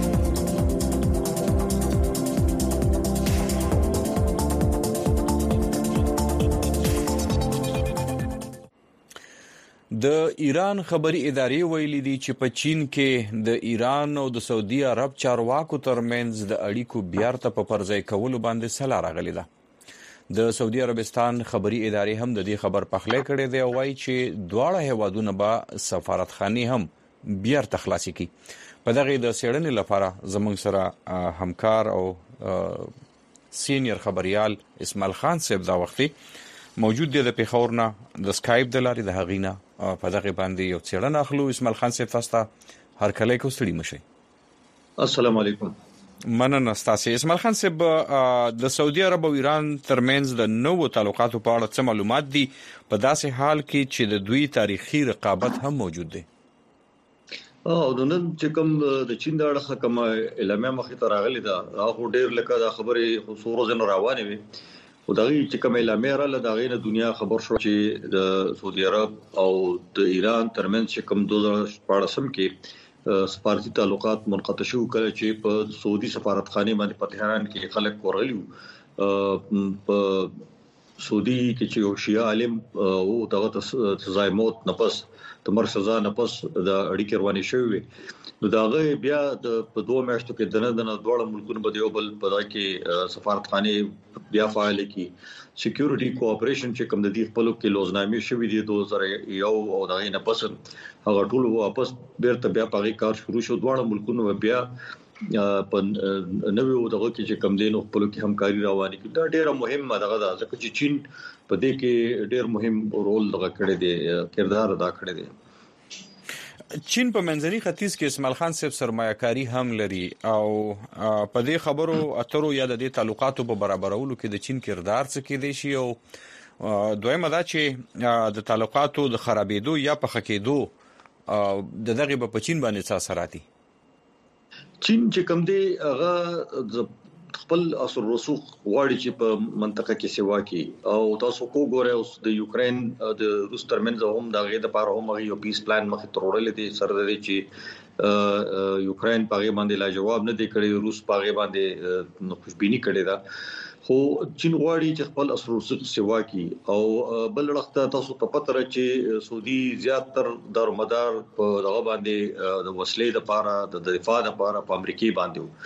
د ایران خبري ادارې ویلي دي چې په چین کې د ایران او د سعودي عرب چارواکو ترمنځ د اړیکو بیارته په پرځای کولو باندې سلا راغلي ده. د سعودي عربستان خبري ادارې هم د دې خبر پخلی کړي دی او وايي چې دواړه هیوادونه به سفارتخانه هم بیارته خلاصي کړي. په دغه د سیړنې لپاره زموږ سره همکار او سینیئر خبريال اسماعیل خان صاحب دا وختي موجود دی د پیښور نه د سکایپ د لارې د هغینه په دغه باندې یو څېړنه اخلو. اسماعیل خان صاحب تاسو ته هر کله کو ستړي مشي. السلام علیکم. مننه تاسو. اسماعیل خان صاحب د سعودي عرب او ایران ترمنځ د نوو تعلقاتو په اړه څه معلومات دي په داسې حال کې چې د دوی تاریخي رقابت هم موجود دی؟ او د نن چې کوم د چین د اړه کوم اعلامیه مخې ته راغلي ده هغه ډېر لکه د خبرې خصوصو زنه روانه وي او دغه چې کوم اعلامیه را لږه غینه دنیا خبر شو چې د سعودي عرب او د ایران ترمنځ چې کوم دوه هزار شپږ کې سفارتي تعلقات منقطع شو کله چې په سعودي سفارتخانه باندې په تهران کې خلک ورغلیو. په سعودي کې چې یو شیعه عالم او دغه سزای موت نه پس د مرګ سزا نه پس د اړیکې روانې شوې نو داغه بیا د په دوه میاشتو کې دنه دنه دوه ملکونو په یو بل په دای کې سفارتخانه بیا فعال کی سکیورټي کوآپریشن چې کوم د دې خپل کې لوزنامې شوې دي دوه هزار یو او دغه نه پس هغه ټول واپس بیرته بیا په کار شروع شو. دوه ملکونو بیا په نوې دغه کې چې کوم دین خپل کې همکاري روانه کی دا ډیره مهمه دغه ده ځکه چې چین په دې کې ډیر مهم رول دغه کړی دی کردار ادا کړی دی. چین په منځني ختیځ کې اسماعیل خان صاحب سرمایه‌کاري هم لري او په دې خبرو اترو یا د دې تعلقاتو په برابرولو کې د چین کردار څه کې دی شي او دویمه دا چې د تعلقاتو د خرابېدو یا په خکېدو د دغه په چین باندې څه اثرات دي؟ چین چې کوم دی هغه خپل اثر رسوخ غواړي چې په منطقه کې سیوا کوي او تاسو کو ګورئ اوس د یوکرين د روس ترمنځ هم د غېد لپاره هم یو پیس پلان مخې ته وړل دي سره د چې یوکرين په غي باندې لا جواب نه دی کړی روس په غي باندې خوشبيني کړې ده خو چین غواړي چې خپل اثر رسوخ سیوا کوي او بل وخت تاسو ته پته را چې سعودي زیات تر دارمدار په دغه باندې د وسلې لپاره د دفاع لپاره په امریکای باندې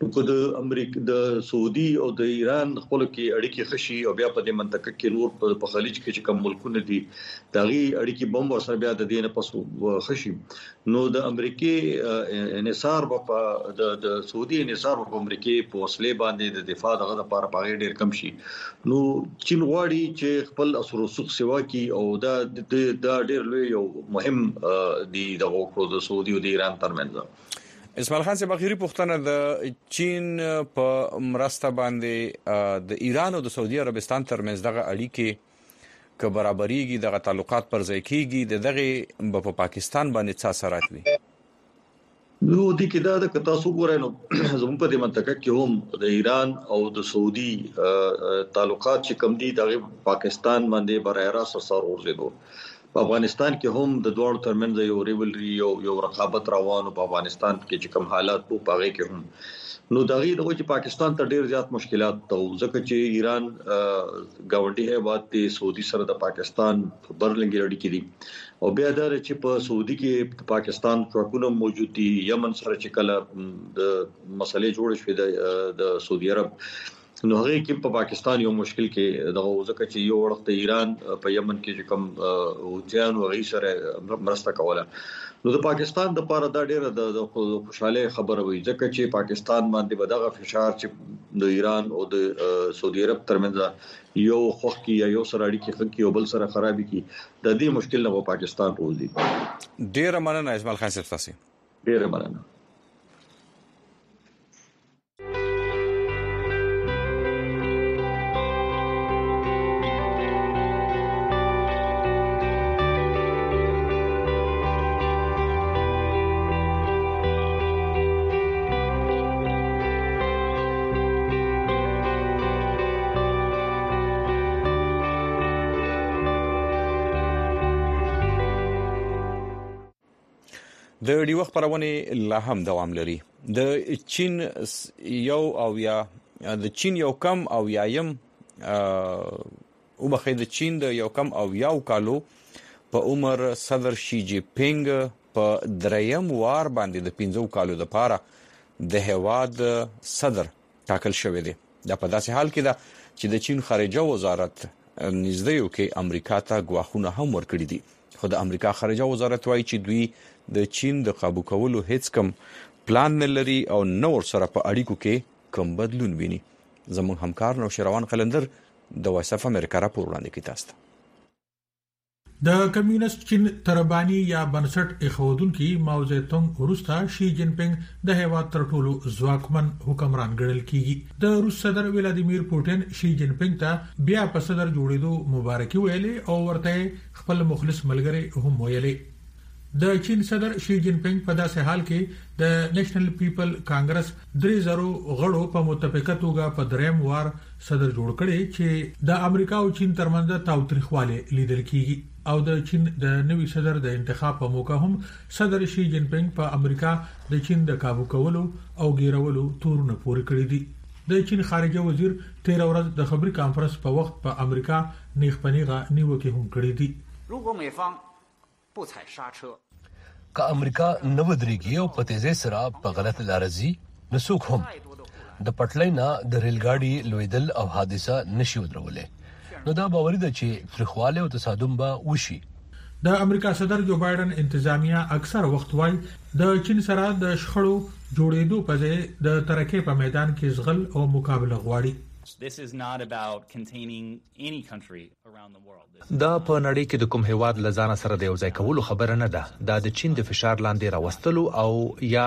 کو د امریکا د سعودي او د ایران خپل کې اړیکې خشي او بیا په دې منطقه کې نور په خلیج کې چې کوم ملکونه دي دغه اړیکې بم ور سره بیا د دې نه پس خشي نو د امریکای انحصار په د سعودي انحصار په امریکای په وسلې باندې د دفاع دغه لپاره پاره ډیر کم شي نو چین غواړي چې خپل اثر رسوخ سیوا کی او دا د ډیر لوی یو مهم دی د سعودي او د ایران ترمنځ اسماعیل خان صاحب اخیری پوښتنه د چین په مرسته باندې د ایران او د سعودي عربستان ترمنځ دغه اړیکې ک برابرېږي دغه تعلقات پر ځای کیږي د دغه په پاکستان باندې څه اثرات وي نو د کدا د تاسو ګورئ نو زموږ په دې منطقه کې هم د ایران او د سعودي تعلقات چې کم دي د پاکستان باندې برای راست سره ورزيدو په افغانستان کې هم د دوه ترمنځ یو ریولري یو یو رقابت روانو په افغانستان کې چې کوم حالات په پاغه کې هم نو دغه دغه چې پاکستان ته ډیر زیات مشکلات ته ځکه چې ایران گاونډي هیواد ته سعودي سره د پاکستان په برلنګي اړیکې دي او بیا دا چې په سعودي کې پاکستان ټرکونه موجود دي یمن سره چې کله د مسلې جوړ شوې د سعودي عرب نو هغه کې په پاکستان یو مشکل کې دغه ځکه چې یو وخت ایران په یمن کې کوم اوجان او غي سره مرسته کوله نو د پاکستان د لپاره دا ډیره د خوشاله خبره وي ځکه چې پاکستان باندې بدغه فشار چې د ایران او د سعودي عرب ترمنځ یو خوخ کې یا یو سره اړیکې خکې او بل سره خرابې کې د دې مشکل نه په پاکستان روزي ډیره مننه اسماعیل خان صاحب تاسو ډیره مننه د ډیوخ پرونه لا هم دوام لري د چین یو او یا د چین یو کم او یایم او بخې د چین د یو کم او یاو کالو په عمر صدر شي جی پینګ په دریم وار باندې د پنځو کالو لپاره د هواد صدر ټاکل شوی دی دا په داسې حال کې ده چې د چین خارجه وزارت نږدې یو کې امریکا ته غواخونه هم ورکړي دي خو د امریکا خارجه وزارت وايي چې دوی د چین د قابو کولو هیڅ کم پلان نه لري او نور سره په اړیکو کې کم بدلون ویني زموږ همکار نو شروان قلندر د وایس اف امریکا راپور وړاندې کوي تاسو د کمیونست چین تربانی یا بنسټ اخودونکو ماو زیتونګ ورستا شي جین پینګ د هیواد تر ټولو ځواکمن حکمران ګڼل کیږي د روس صدر ولادیمیر پوتین شي جین پینګ ته بیا په صدر جوړېدو مبارکي ویلې او ورته خپل مخلص ملګری هم ویلې د چین صدر شي جین پینګ په داسې حال کې د نېشنل پیپل کانګرس درې زرو غړو په متفقه توګه په دریم وار صدر جوړ کړي چې د امریکا او چین ترمنځ تاوتریخواله لیدل کیږي او د چین د نوي صدر د انتخاب په موقع هم صدر شي جین پینګ په امریکا د چین د قابو کولو او ګیرولو تورونه پورې کړی دي د چین خارجه وزیر تیر ورځ د خبري کانفرنس په وخت په امریکا نیغ پنیغه نیوکه هم کړې دي 如果美方不踩刹车 که امریکا نو درېږي او په تیزه سره په غلط لار ځي نو څوک هم د پټلینا د ریل ګاډي لویدل او حادثه نشي ودرولې نو دا باور دی چې تخواله او تصادم به وشي د امریکا صدر جو بایدن انتظامیه اکثر وخت وای د چین سره د شخړو جوړېدو په ځای د ترکه په میدان کې زغل او مقابله غواړي This is not about containing any country around the world. دا په نړۍ کې د کوم هیواد لزان سره د یو ځای کولو خبره نه ده دا د چین د فشار لاندې راوستلو او یا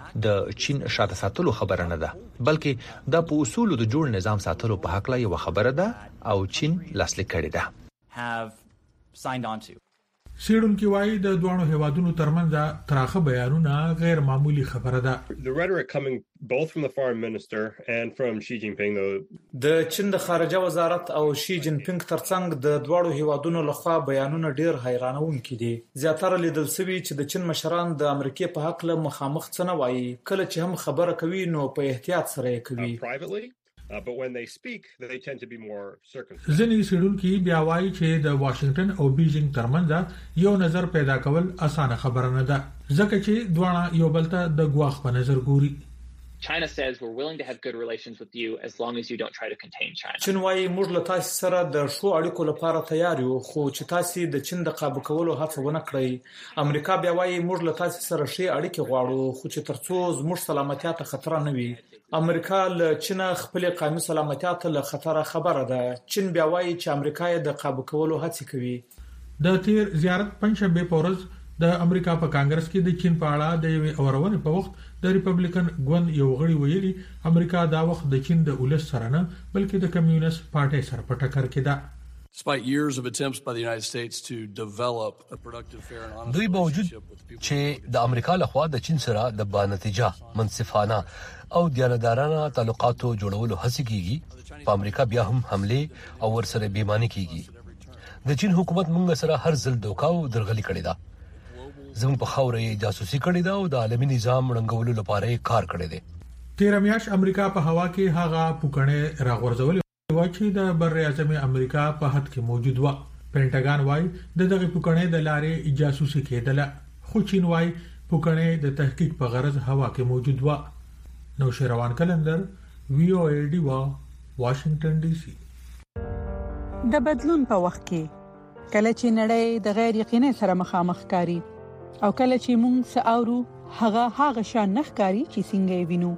د چین شاته ساتلو خبره نه ده بلکې دا په اصول د جوړ نظام ساتلو په حق لا یو خبره ده او چین لاسلیک کړی ده have signed on to سیډونکو وايي د دوه هیوادونو ترمنځ تراخه بیانونه غیر معمولی خبره ده The rhetoric coming both from the foreign minister and from Xi Jinping د چین د خارجه وزارت او شي جین پینګ ترڅنګ د دوه هیوادونو لخوا بیانونه ډیر حیرانونکي دي زیاتره لیدل شوی چې د چین مشران د امریکای په حق له مخامخ څنګه وایي کله چې هم خبره کوي نو په احتیاط سره کوي privately Uh, but when they speak, they tend to be more circumspect. ځینې سیډونکو بیا وایي چې د واشنگټن او بیجینګ ترمنځ یو نظر پیدا کول اسانه خبره نه ده ځکه چې دوه یو بل ته د غواخ په نظر ګوري China says we're willing to have good relations with you as long as you don't try to contain China. چین وايي موږ له تاسو سره د شو اړیکو لپاره تیار یو خو چې تاسو د چین د قابو کولو هڅه ونه کړئ. امریکا بیا وايي موږ له تاسو سره شي اړیکې غواړو خو چې ترڅو زموږ سلامتیا ته خطر نه وي. امریکا له چین خپل قومي سلامتیا ته له خطر خبره ده. چین بیا وايي چې امریکا یې د قابو کولو هڅه کوي. د تیر زیارت پنځشنبه پورز د امریکا په کانګرس کې د چین په اړه د یوې اورونې په وخت د ریپبلیکن ګوند یو غړي ویلي امریکا دا وخت د چین د ولس سره نه بلکې د کمیونست پارټي سره په ټکر کې ده. Despite years of attempts by the United States to develop a productive, fair and honest دوی باوجود چې د امریکا لخوا د چین سره د بانتیجه منصفانه او دیانتدارانه تعلقاتو جوړولو هڅه کیږي په امریکا بیا هم حمله او ورسره بیمانی کیږي. د چین حکومت موږ سره هر ځل دوکا او درغلي کړې ده. زموږ په خاورې جاسوسي کړې ده او د عالمي نظام رنګولو لپاره کار کړی دی. تیر میاشت امریکا په هوا کې هغه پوکڼې راغورځولې و چې د بر اعظم امریکا په حد کې موجود و. پینټاګان وايي د دغه پوکڼې د لارې جاسوسي کېدله خو چین وايي پوکڼې د تحقیق په غرض هوا کې موجود و. نو شروان کلندر وی او ای ډی وا واشنگټن ډي سي. د بدلون په وخت کې کله چې نړۍ د غیر یقیني سره مخامخ کاری او کله چې موږ ساورو هغه هغه شان نخکاری چې څنګه یې وینو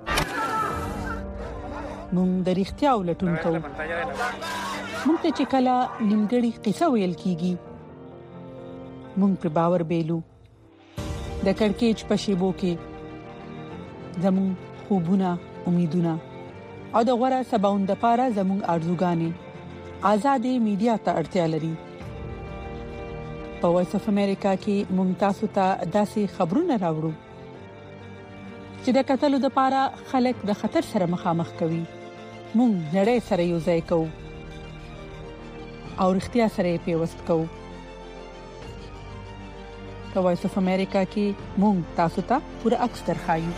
موږ د اړتیا ولټون کوو. موږ ته چې کله نیمګړی قصه ویل کیږي موږ پر باور بیلو. د کڑکېچ په شیبو کې زموږ خوبونه امیدونه او د غوړه سباوند لپاره زموږ ارزوګانې آزادې میډیا ته اړتیا لري. په وایس اف امریکا کې ممتاز ته داسې خبرونه راوړو چې د قتلو لپاره خلک د خطر سره مخامخ کوي. موږ نړۍ سره یو ځای کوو او اړتیا سره پیوست کوو. په وایس اف امریکا کې موږ تاسو ته پوره عکس درخایو.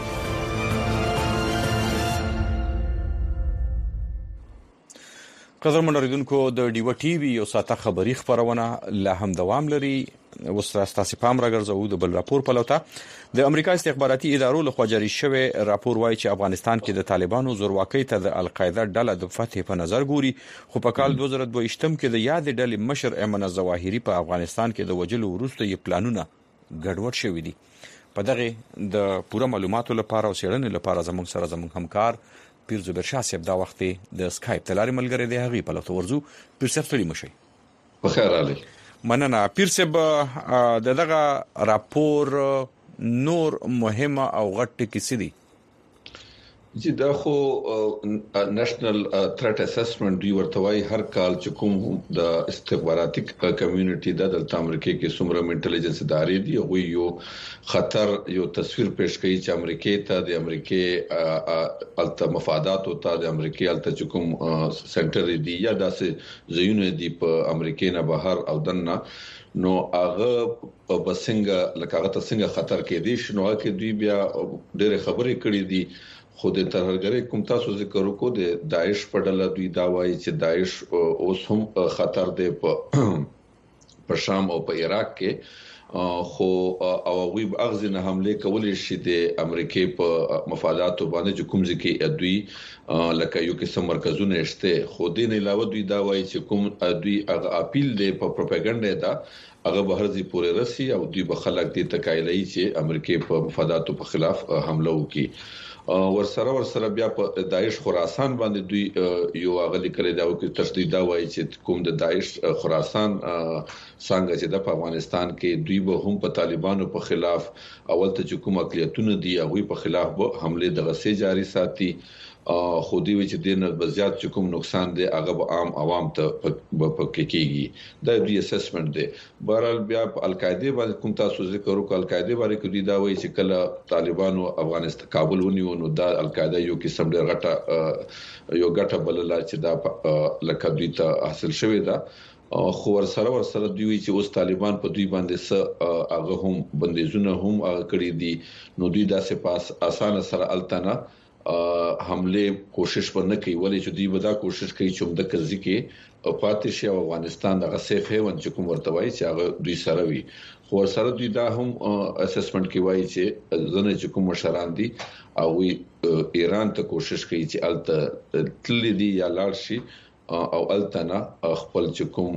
قدر منوریدونکو د ډیو ټي وي یو ساته خبری خبرونه لا هم دوام لري. وستاسو پام راګرځو د بل راپور په لوته د امریکا استخباراتي ادارو لخوا جاری شوی راپور وایي چې افغانستان کې د طالبانو زورواکۍ ته د القاعده ډله د فتح په نظر ګوري خو په کال دوه زره دوه کې د یاد ډلې مشر ایمن الظواهری په افغانستان کې د وجلو وروسته یې پلانونه ګډوډ شوي دي. په دغه د پوره معلوماتو لپاره او سیړنې لپاره زموږ سره زموږ همکار پیر زبیر شاه صاحب دا وخت د اسکایپ تلاري ملګری دی هغه په لوته ورزو. پیر صاحب ستړي مشي. په خیر علي. مننه پیر صاحب. دغه راپور نور مهمه او غټ ټکی سي دي چې دا خو نېشنل تھریټ اسسمنت دی ورته وایي هر کال چې کوم د استخباراتي کمیونټي د امریکا کې څومره انټيليجنس ادارې دي هغه یو خطر یو تصویر پیش کوي چې امریکا ته د امریکا الته مفادات او ته د امریکا الته چې کوم سنټر دی یا داسې زيونه دي په امریکا نه بهر او دنه نو هغه بسنګ لکه هغه څنګه خطر کې دي شنو کې دوی بیا ډېر خبرې کړې دي. خو د ترهګرۍ کوم تاسو ذکر وکړو د داعش په ډله دوی دا وایي چې داعش اوس هم خطر دی په شام او په عراق کې خو او وی اغزنه حمله کولې شي د امریکای په مفاداتو باندې کوم ځکه ادوی لکه یو قسم مرکزونه شته. خو دین علاوه دوی دا وایي چې کوم ادوی هغه اپیل دی په پروپاګاندا دا هغه بهرزي پورې راسي او دوی به خلک دې تکایلای چې امریکای په مفاداتو په خلاف حمله وکړي. ورسره ورسره بیا په داعش خراسان باندې دوی یو اغلی کړی دا او کې تشدید دا وایي چې کوم د داعش خراسان څنګه چې د افغانستان کې دوی به هم په طالبانو په خلاف اول ته کوم اقلیتونه دي هغه په خلاف به حمله دغه سي جاري ساتي. خو دی چې دینه بزیات کوم نقصان دی هغه عام عوام ته په کېږي. دا دی اسسمنت دی. بهرحال بیا القاعده باندې کوم تاسو ذکر وکړ القاعده باندې کوي دا وایي چې کله طالبانو افغانستان کابل ونیو نو دا القاعده یو قسم ډېر غټه یو غټه بلله چې دا لکه دوی ته حاصل شوی دا. خو ورسره ورسره دوی چې اوس طالبان په دوی باندې س هغه هم بندیزونه هم کړی دي نو دوی داسې پاس اسانه سره التنه حمله کوشش ورنه کوي ولې چې دوی به دا کوشش کوي چې د کزي کې پاتې شي او افغانستان دغه سیف هیون چې کوم ورته وایي چې هغه دوی سره وي. خو سره دوی دا هم اسسمنت کې وایي چې ځنه چې کوم مشران دي او ایران ته کوشش کوي چې الته تل دي یا لاړ شي او التنا خپل چې کوم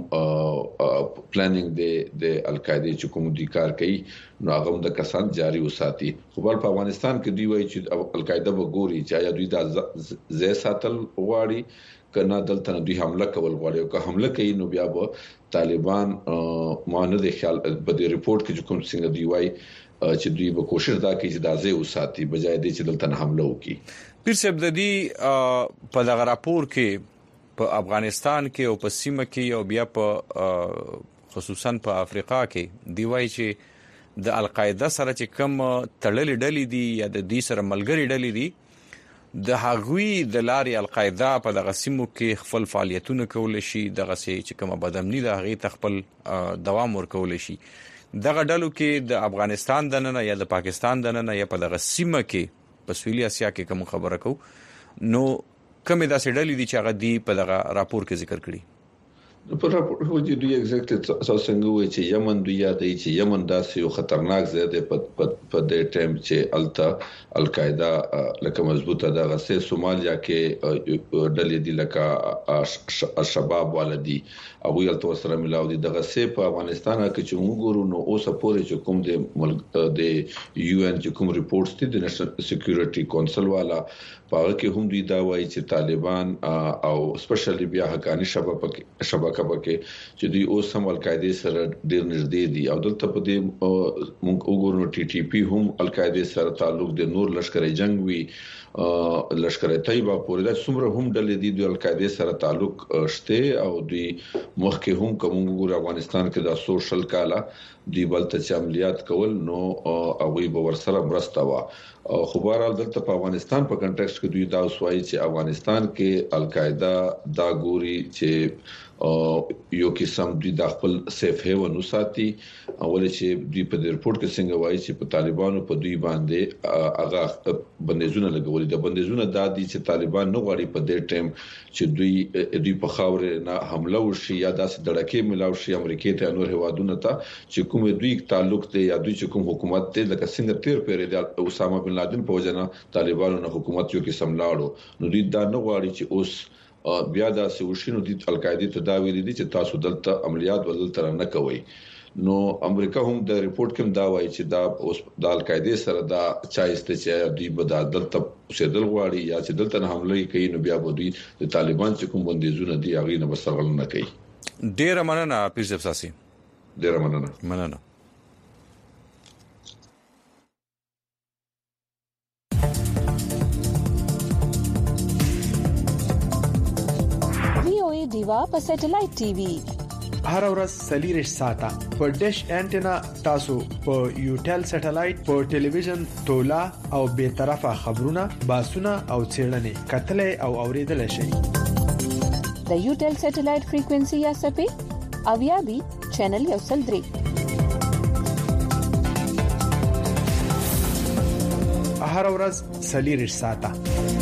پلانینګ دی د القاعده چې کوم دي کار کوي نو هغه د کسان جاری وساتي خو په افغانستان کې دی وایي چې القاعده وګوري چې یا دوی د زې ساتل غواړي کنا دلته دوی حمله کول غواړي او که حمله کوي نو بیا به طالبان ما نه د خیال په دې ریپورت کې کوم څنګه دی وایي چې دوی به کوشش دا کوي چې د زې وساتي بجای دې چې دلته حمله وکړي پیر صاحب د دې په دغه راپور کې په افغانستان کې او په سیمه کې او بیا په خصوصا په افریقا کې دی وایي چې د القاعده سره چې کوم تړلې ډلې دي یا د دې سره ملګری ډلې دي د هغوی د لارې القاعده په دغه سیمو کې خپل فعالیتونه کول شي دغه چې کومه بدامنی د هغه تخپل دوام ورکول شي دغه ډلو کې د افغانستان د نن یا د پاکستان د نن یا په دغه سیمه کې په سویلي اسیا کې کوم خبره کو نو کومه داسې ډلې دي چې هغه دی په دغه راپور کې ذکر کړي په راپور کې دوی ایگزیکټلی تاسو څنګه وایي چې یمن دوی یاد دی چې یمن داسې یو خطرناک ځای دی په په د ټیم چې التا القاعده لکه مضبوطه ده غسه سومالیا کې ډلې دي لکه الشباب ولدي او یو تر سره ملاو دي دغه سه په افغانستان کې چې موږ ګورو نو اوسه پورې چې کوم د د یو ان چې کوم ریپورتس دي د نېشنل سکیورټي کونسل والا په کې هم دوی دا وایي چې طالبان او سپیشلی بیا حقانی شبکه شبکه پکې چې دوی اوس هم القاعده سره ډیر نږدې دي او دلته په دې موږ وګورو ټي ټي پی هم القاعده سره تعلق د نور لشکري جنگ وی لشکري طیبه پورې د څومره هم ډلې دي د القاعده سره تعلق شته او دوی مخکې هم کوم وګورو افغانستان کې د سوشل کالا دی بلته چې عملیات کول نو هغه به ورسره مرسته وا خو بهرحال دلته په افغانستان په کنټکست کې دوی دا وایي چې افغانستان کې القاعده دا ګوري چې یو قسم دوی د خپل سیف هیون وساتي اول چې دوی په ریپورت کې څنګه وایي چې په طالبانو په دوی باندې هغه بندیزونه لګولي د بندیزونه د دې چې طالبان نه غواړي په دې ټیم چې دوی دوی په خاور نه حمله وشي یا داسې دړکې ملاو شي امریکای ته نور هوادونه ته چې کوم دوی تعلق دی یا دوی چې کوم حکومت دی لکه څنګه تیر پیری د اسامه بن لادن په وجنه طالبانو نه حکومت یو قسم لاړو نو دوی دا نه غواړي چې اوس بیا دا سوشینو د القاعده تداوی دي چې تاسو دلته عملیات ولتر نه کوي نو امریکا هم د ریپورت کې دا وایي چې دا اوس د القاعده سره دا چایسته چې دوی به د دلته سیدل غواړي یا چې دلته حمله کوي نو بیا به دوی د طالبان چې کوم بندیزونه دي هغه نه بسرغل نه کوي ډیر مننه پیر صاحب ساسي ډیر مننه مننه دیوا په سټلایټ ټي وي هر ورځ سلیریش ساته په ډیش انټینا تاسو په یوټل سټلایټ په ټلویزیون تولا او به طرفه خبرونه باسونه او چیرنې کتلې او اوریدل شي د یوټل سټلایټ فریکوئنسي یا سپې او یا بي چینل یو سل درې هر ورځ سلیریش ساته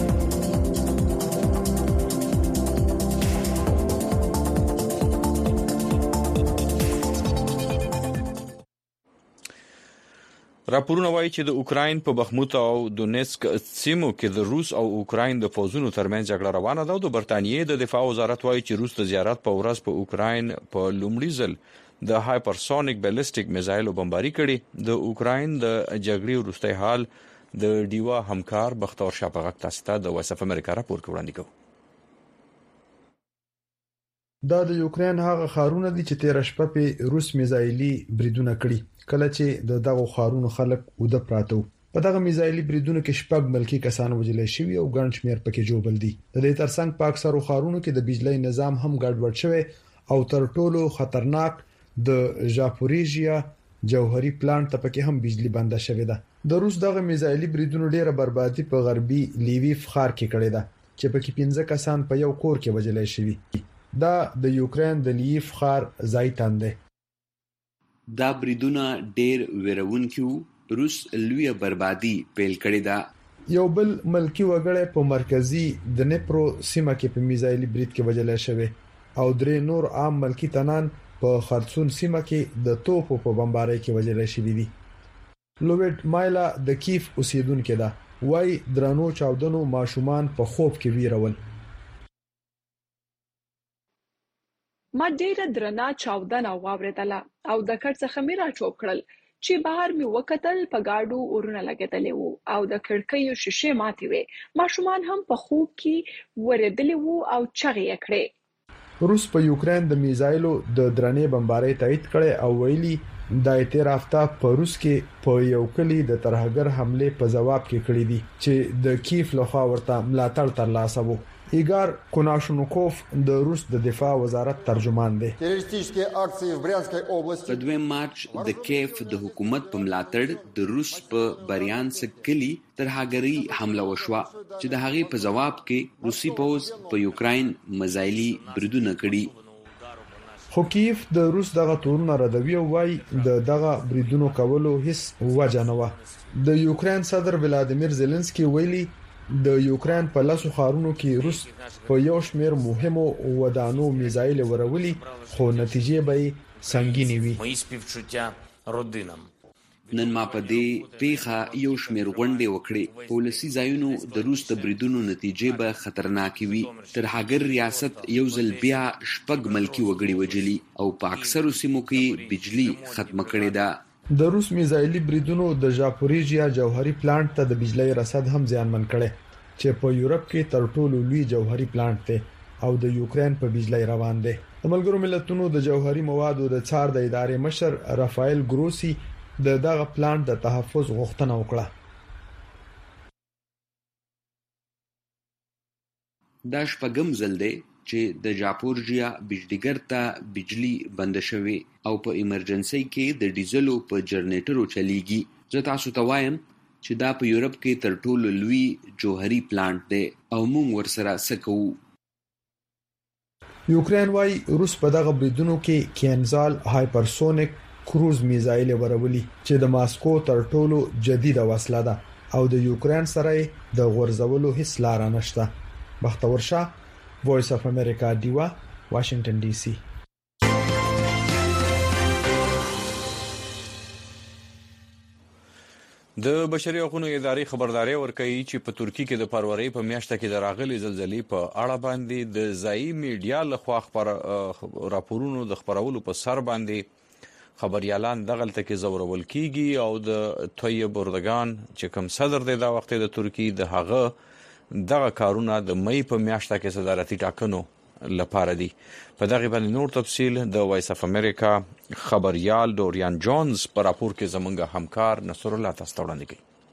راپورونه وایي چې د اوکراین په بخموت او دونیسک سیمو کې د روس او اوکراین د فوزونو ترمنځ جګړه روانه ده او د برتانیې د دفاع وزارت وایي چې روس د زیارت په ورځ په اوکراین په لومړي ځل د هایپرسونیک بیلستیک میزایل بمباری کړي د اوکراین د جګړې وروستی حال د ډیوا همکار بختور شاپغک تاسو ته د وایس اف امریکا راپور وړاندې کوي دا د یوکرين هغه خارونه دي چې تیر شپه په روس میزایلی بریدونه کړي کله چې د دغه خارونو خلک وده پراته په دغه میزایلی بریدونو کې شپږ ملکی کسان وژل شوي او ګڼ شمیر پکې جوړ دي د دې ترڅنګ په اکثرو خارونو کې د بجلی نظام هم ګډوډ شوی او تر ټولو خطرناک د ژاپوریژیا جوهري پلانټ ته پکې هم بجلی بنده شوې ده د روس دغه میزایلی بریدونو ډیره بربادي په غربي لیویف ښار کې کړې ده چې پکې پنځه کسان په یو کور کې وژل شوي دا د یوکرين د لیف خار ځای تنده دا بریدونه ډیر ویرونکو روس لویه بربادي پیل کړې ده یو بل ملکی وګړی په مرکزی د نیپرو سیمه کې په میزایلی برید کې وژل شوی او درې نور عام ملکی تنان په خرطوم سیمه کې د توپو په بمبارۍ کې وژل شوی دي. لویډ مایلا د کیف اوسیدونکو ده، وای درنو چاودنو ماشومان په خوب کې ویرول. ما ډیره درنه چاودنه واوریدله او د کټ څخه مې راچوب کړل چې بهر مې وکتل په گاډو اورونه لګېدلې وو او د کړکیو شیشې ماتې وې. ماشومان هم په خوب کې ورېدلې وو او چغې یې کړې. روس په یوکرين د میزایلو د درنې بمبارۍ تایید کړي او ویلي د اعترافته په روس کې په یو کلی د ترهګر حمله په جواب کې کړی دي چې د کیف لخوا ورته ملاتړ ترلاسه وو. ایګار کوناشونکوف د روس د دفاع وزارت ترجمان دی. په دویم مارچ د کیف د حکومت په ملاتړ د روس په بریانسک کلی ترهګری حمله وشوه چې د هغې په جواب کې روسي پوځ په یوکرين مزایلی بریدونه کړي. خو کیف د روس دغه تورونه ردوي او وايي د دغه بریدونو کولو هیڅ وجه نه و. د یوکرين صدر ولادیمیر زيلنسکي ویلي د یوکرين په لاسو خارونو کې روس په یو شمېر مهمو ودانو میزایل ورولي، خو نتیجې به سنگینی وي. نن ما په دې پیخه یو شمېر غونډې وکړې. پولیسي ځایونو د روس د بریدونو نتیجې به خطرناکې وي. ترهګر ریاست یو ځل بیا شپږ ملکی وګړي وجلي او په اکثرو سیمو کې بجلی ختمه کړې ده. د روس میزایلی بریدونو د ژاپوریژیا جوهري پلانټ ته د بجلی رسد هم زیانمن کړي چې په یورپ کې تر ټولو لوی جوهري پلانټ دی او د یوکرين په بجلی روان دی. د ملګرو ملتونو د جوهري موادو د څار د ادارې مشر رافائل ګروسی د دغه پلانټ د تحفظ غوښتنه وکړه. دا شپږم ځل دی چې د ژاپورژیا بجلیګر ته بجلی بند شوی او په ایمرجنسي کې د ډیزلو په جنریټرو چلیږي. زه تاسو ته وایم چې دا په یورپ کې تر ټولو لوی جوهري پلانټ دی او موږ ورسره سکو. یوکرين وايي روس په دغه بریدونو کې کینزال هایپرسونیک کروز میزایل ورولي چې د ماسکو تر ټولو جديده وسله ده او د یوکرين سره د غورځولو هیڅ لار نشته. بختور شاه، وایس اف امریکا، دیوا، واشنگټن ډي سي. د بشري حقوقو ادارې خبرداري ورکوي چې په ترکیه کې د فروری په میاشت کې د راغلي زلزلې په اړه باندې د ځایي میډیا لخوا خبر راپورونو د خبرولو په سر باندې خبريالان دغلته کې زورول کیږي او د طیب اردوغان چې کوم صدر دی دا وخت د ترکیه د هغه دغه کارونه د مې په میاشت کې صدارتي ټاکنو لپاره دي. په دغه باندې نور تفصيل د وایس اف امریکا خبريال ډوریان جونز په راپور کې زمونږ همکار نصر الله تاسو وړاندې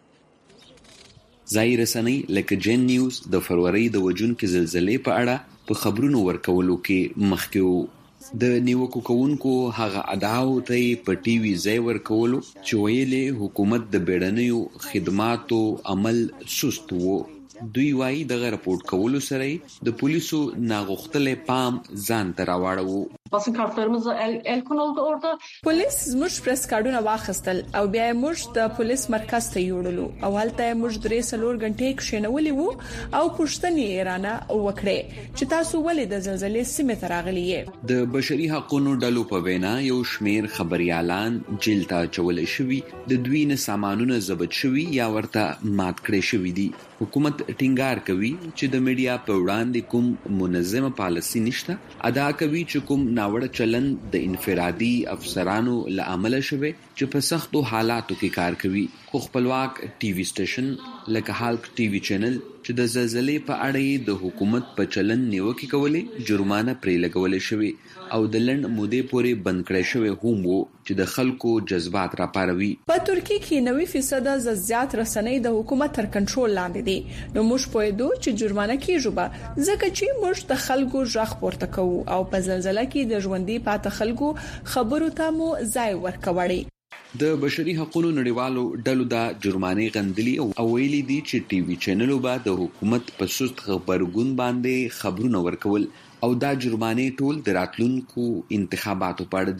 کوي. ځای رسنۍ لکه جن نیوز د فروری د وجونکو زلزلې په اړه په خبرونو ورکولو کې مخکې د نیوکو کوونکو هغه ادعاو ته په ټي وي ځای ورکولو چې ویلې حکومت د بیړنیو خدماتو عمل سست وو. دوی وايي دغه راپورټ کولو سره د پولیسو ناغښتلې پام ځان ته راوړو. basın kartlarımız el, el konuldu orada. پولیس زموږ پریس کارډونه واخیستل او بیا موږ د پولیس مرکز ته یوړلو او هلته موږ درې څلور غنټې کښینولې وو او پوښتنې ایرانه وکړې چې تاسو ولې د زلزلې سیمه ته راغلي یې. د بشري حقوقو ډلو په وینا یو شمیر خبريالان جیل ته چول شوی، د دوی نه سامانونه ضبط شوی یا ورته مات کړی شوی دي. حکومت ټینګار کوي چې د میډیا په وړاندې کوم منظمه پالیسي نشته، ادا کوي چې کوم ناوړه چلن د انفرادي افسرانو لامل شوه چې په سختو حالاتو کې کار کوي. خو خپلواک ټي وي سټیشن لکه حالک ټي وي چینل چې د زلزلې په اړه د حکومت په چلن نیوکه کولې جرمانه پرې لګولې شوی او د لند مودې پورې بند کړی شوی هم وو چې د خلکو جذبات را پاروي. په ترکیه کې نوي فیصد زیات رسنۍ د حکومت تر کنټرول لاندې دي. نو موږ پوهیدو چې جرمانه کیږي به ځکه چې موږ د خلکو ژغ پورته کوو او په زلزلې کې د ژوندۍ پاتې خلکو خبرو ته مو ځای ورکوي. د بشري حقوقو نړیوالو ډلو دا جرمانه غندلي او ویلي دي چې ټي وي چینلو به د حکومت په سست خبرګون باندې خبرونه ورکول او دا جرمانه ټول د راتلونکو انتخاباتو په اړه دي.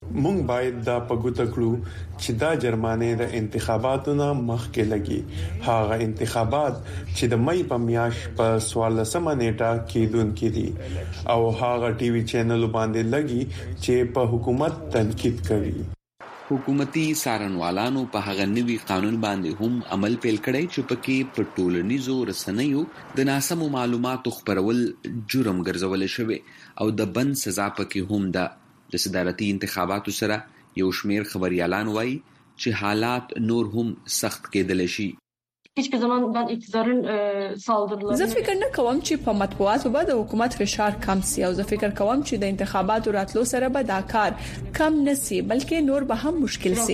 مونږ باید دا پګوت کړو چې دا جرمانه د انتخاباتو نه مخکې لګي. هغه انتخابات چې د مې په میاش په سوالسمه نیټه کېدونکې دي او هغه ټي وي چینل باندې لګي چې په حکومت تنقید کوي. حکومتي سارنوالانو په هغه نوي قانون باندې هم عمل پیل کړی چې پکې په ټولنیزو رسنیو د ناسمو معلوماتو خپرول جرم ګرځول شوی او د بند سزا پکې هم ده. د صدارتي انتخاباتو سره یو شمیر خبريالان وایي چې حالات نور هم سخت کېدل شي. hiçbir zaman ben iktidarın e, saldırılarını زه فکر نه کوم چې په مطبوعاتو به د حکومت فشار کم سي او زه فکر کوم چې د انتخاباتو راتلو سره به دا کار کم نسی بلکې نور به هم مشکل سي.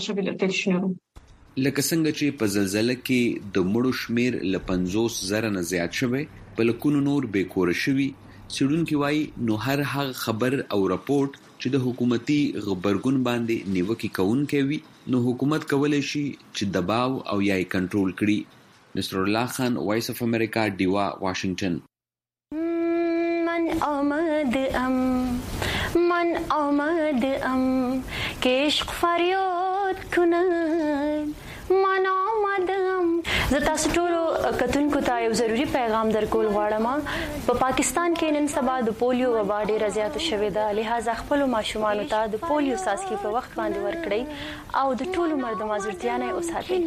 لکه څنګه چې په زلزلہ کې د مړو شمیر ل پنځوس زره نه زیات شوی بل کو نور به کور شوی. سړونکو وایي نو هر هغه خبر او راپورټ چې د حکومتي خبرګون باندې نیوکه کوونکی وي نو حکومت کولای شي چې دباو او یا کنټرول کړي. نصر الله خان، وایس اف امریکا، دیوا، واشنگټن. من آمد ام من آمد ام که عشق فریاد کنم من آمدم. زه تاسو ټول کتونکو ته یو ضروری پیغام درکول غواړم. په پاکستان کې نن سبا د پولیو وبا ډېره زیاته شوې ده، لہذا خپل ماشومان ته د پولیو څاڅکي په وخت باندې ورکړئ او د ټول عمر د مازورتیا نه وساتئ.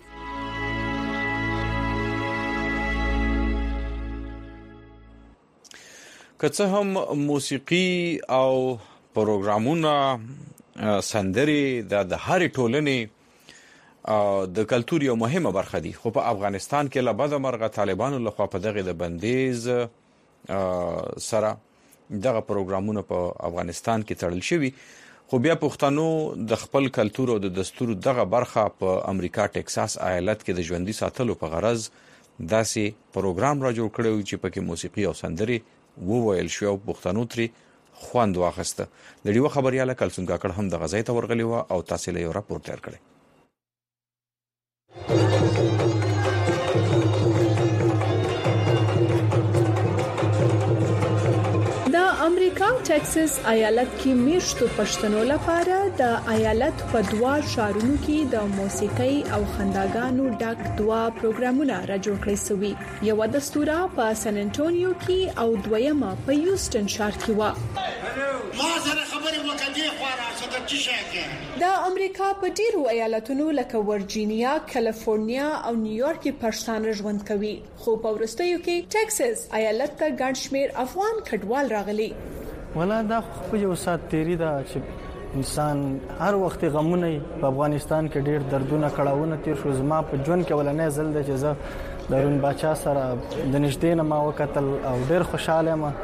که څه هم موسیقي او پروګرامونه سندري د هرې ټولنې د کلتور یو مهمه برخه دي، خو په افغانستان کې له بده مرغه طالبانو لخوا په دغه د بندیز سره دغه پروګرامونه په افغانستان کې تړل شوي. خو بیا پښتنو د خپل کلتور او د دستور دغه برخه په امریکا ټکساس ایالت کې د ژوندۍ ساتلو په غرض داسې پروګرام را جوړ کړی چې پکې موسیقي او سندري وویل شو او پښتنو ترې خوند واخیسته. د ډیو خبرياله کلسون کاکړ هم د غزې ته ورغلی و او تاسو له یو راپور تیار کړی. امریکا ټکساس ایالت کې میشتو پښتنو لپاره د ایالت په دوا شارونو کې د موسیقي او خنداګانو ډک دوا پروګرامونه را جوړ کړی شوی. یو دستوره په سان انټونیو کې او دویمه په یوستن ښار کې و. ما سره خبرې وکړې خو راځه چې شاکه د امریکا په ډیرو ایالتونو لکه ورجینیا، کالیفورنیا او نیویارک کې پښتانه ژوند کوي، خو په ورستیو کې ټکساس ایالت ته ګڼ شمیر افغان کډوال راغلي. ولا دا خو یو سات تیری دا چې انسان هر وخت غمونه په افغانستان کې ډیر دردونه کړهونه تیر شو. زما په ژوند کې ولنه زل د چې زه درون بچا سره د نشدې نه ما وکتل او ډیر خوشاله ما.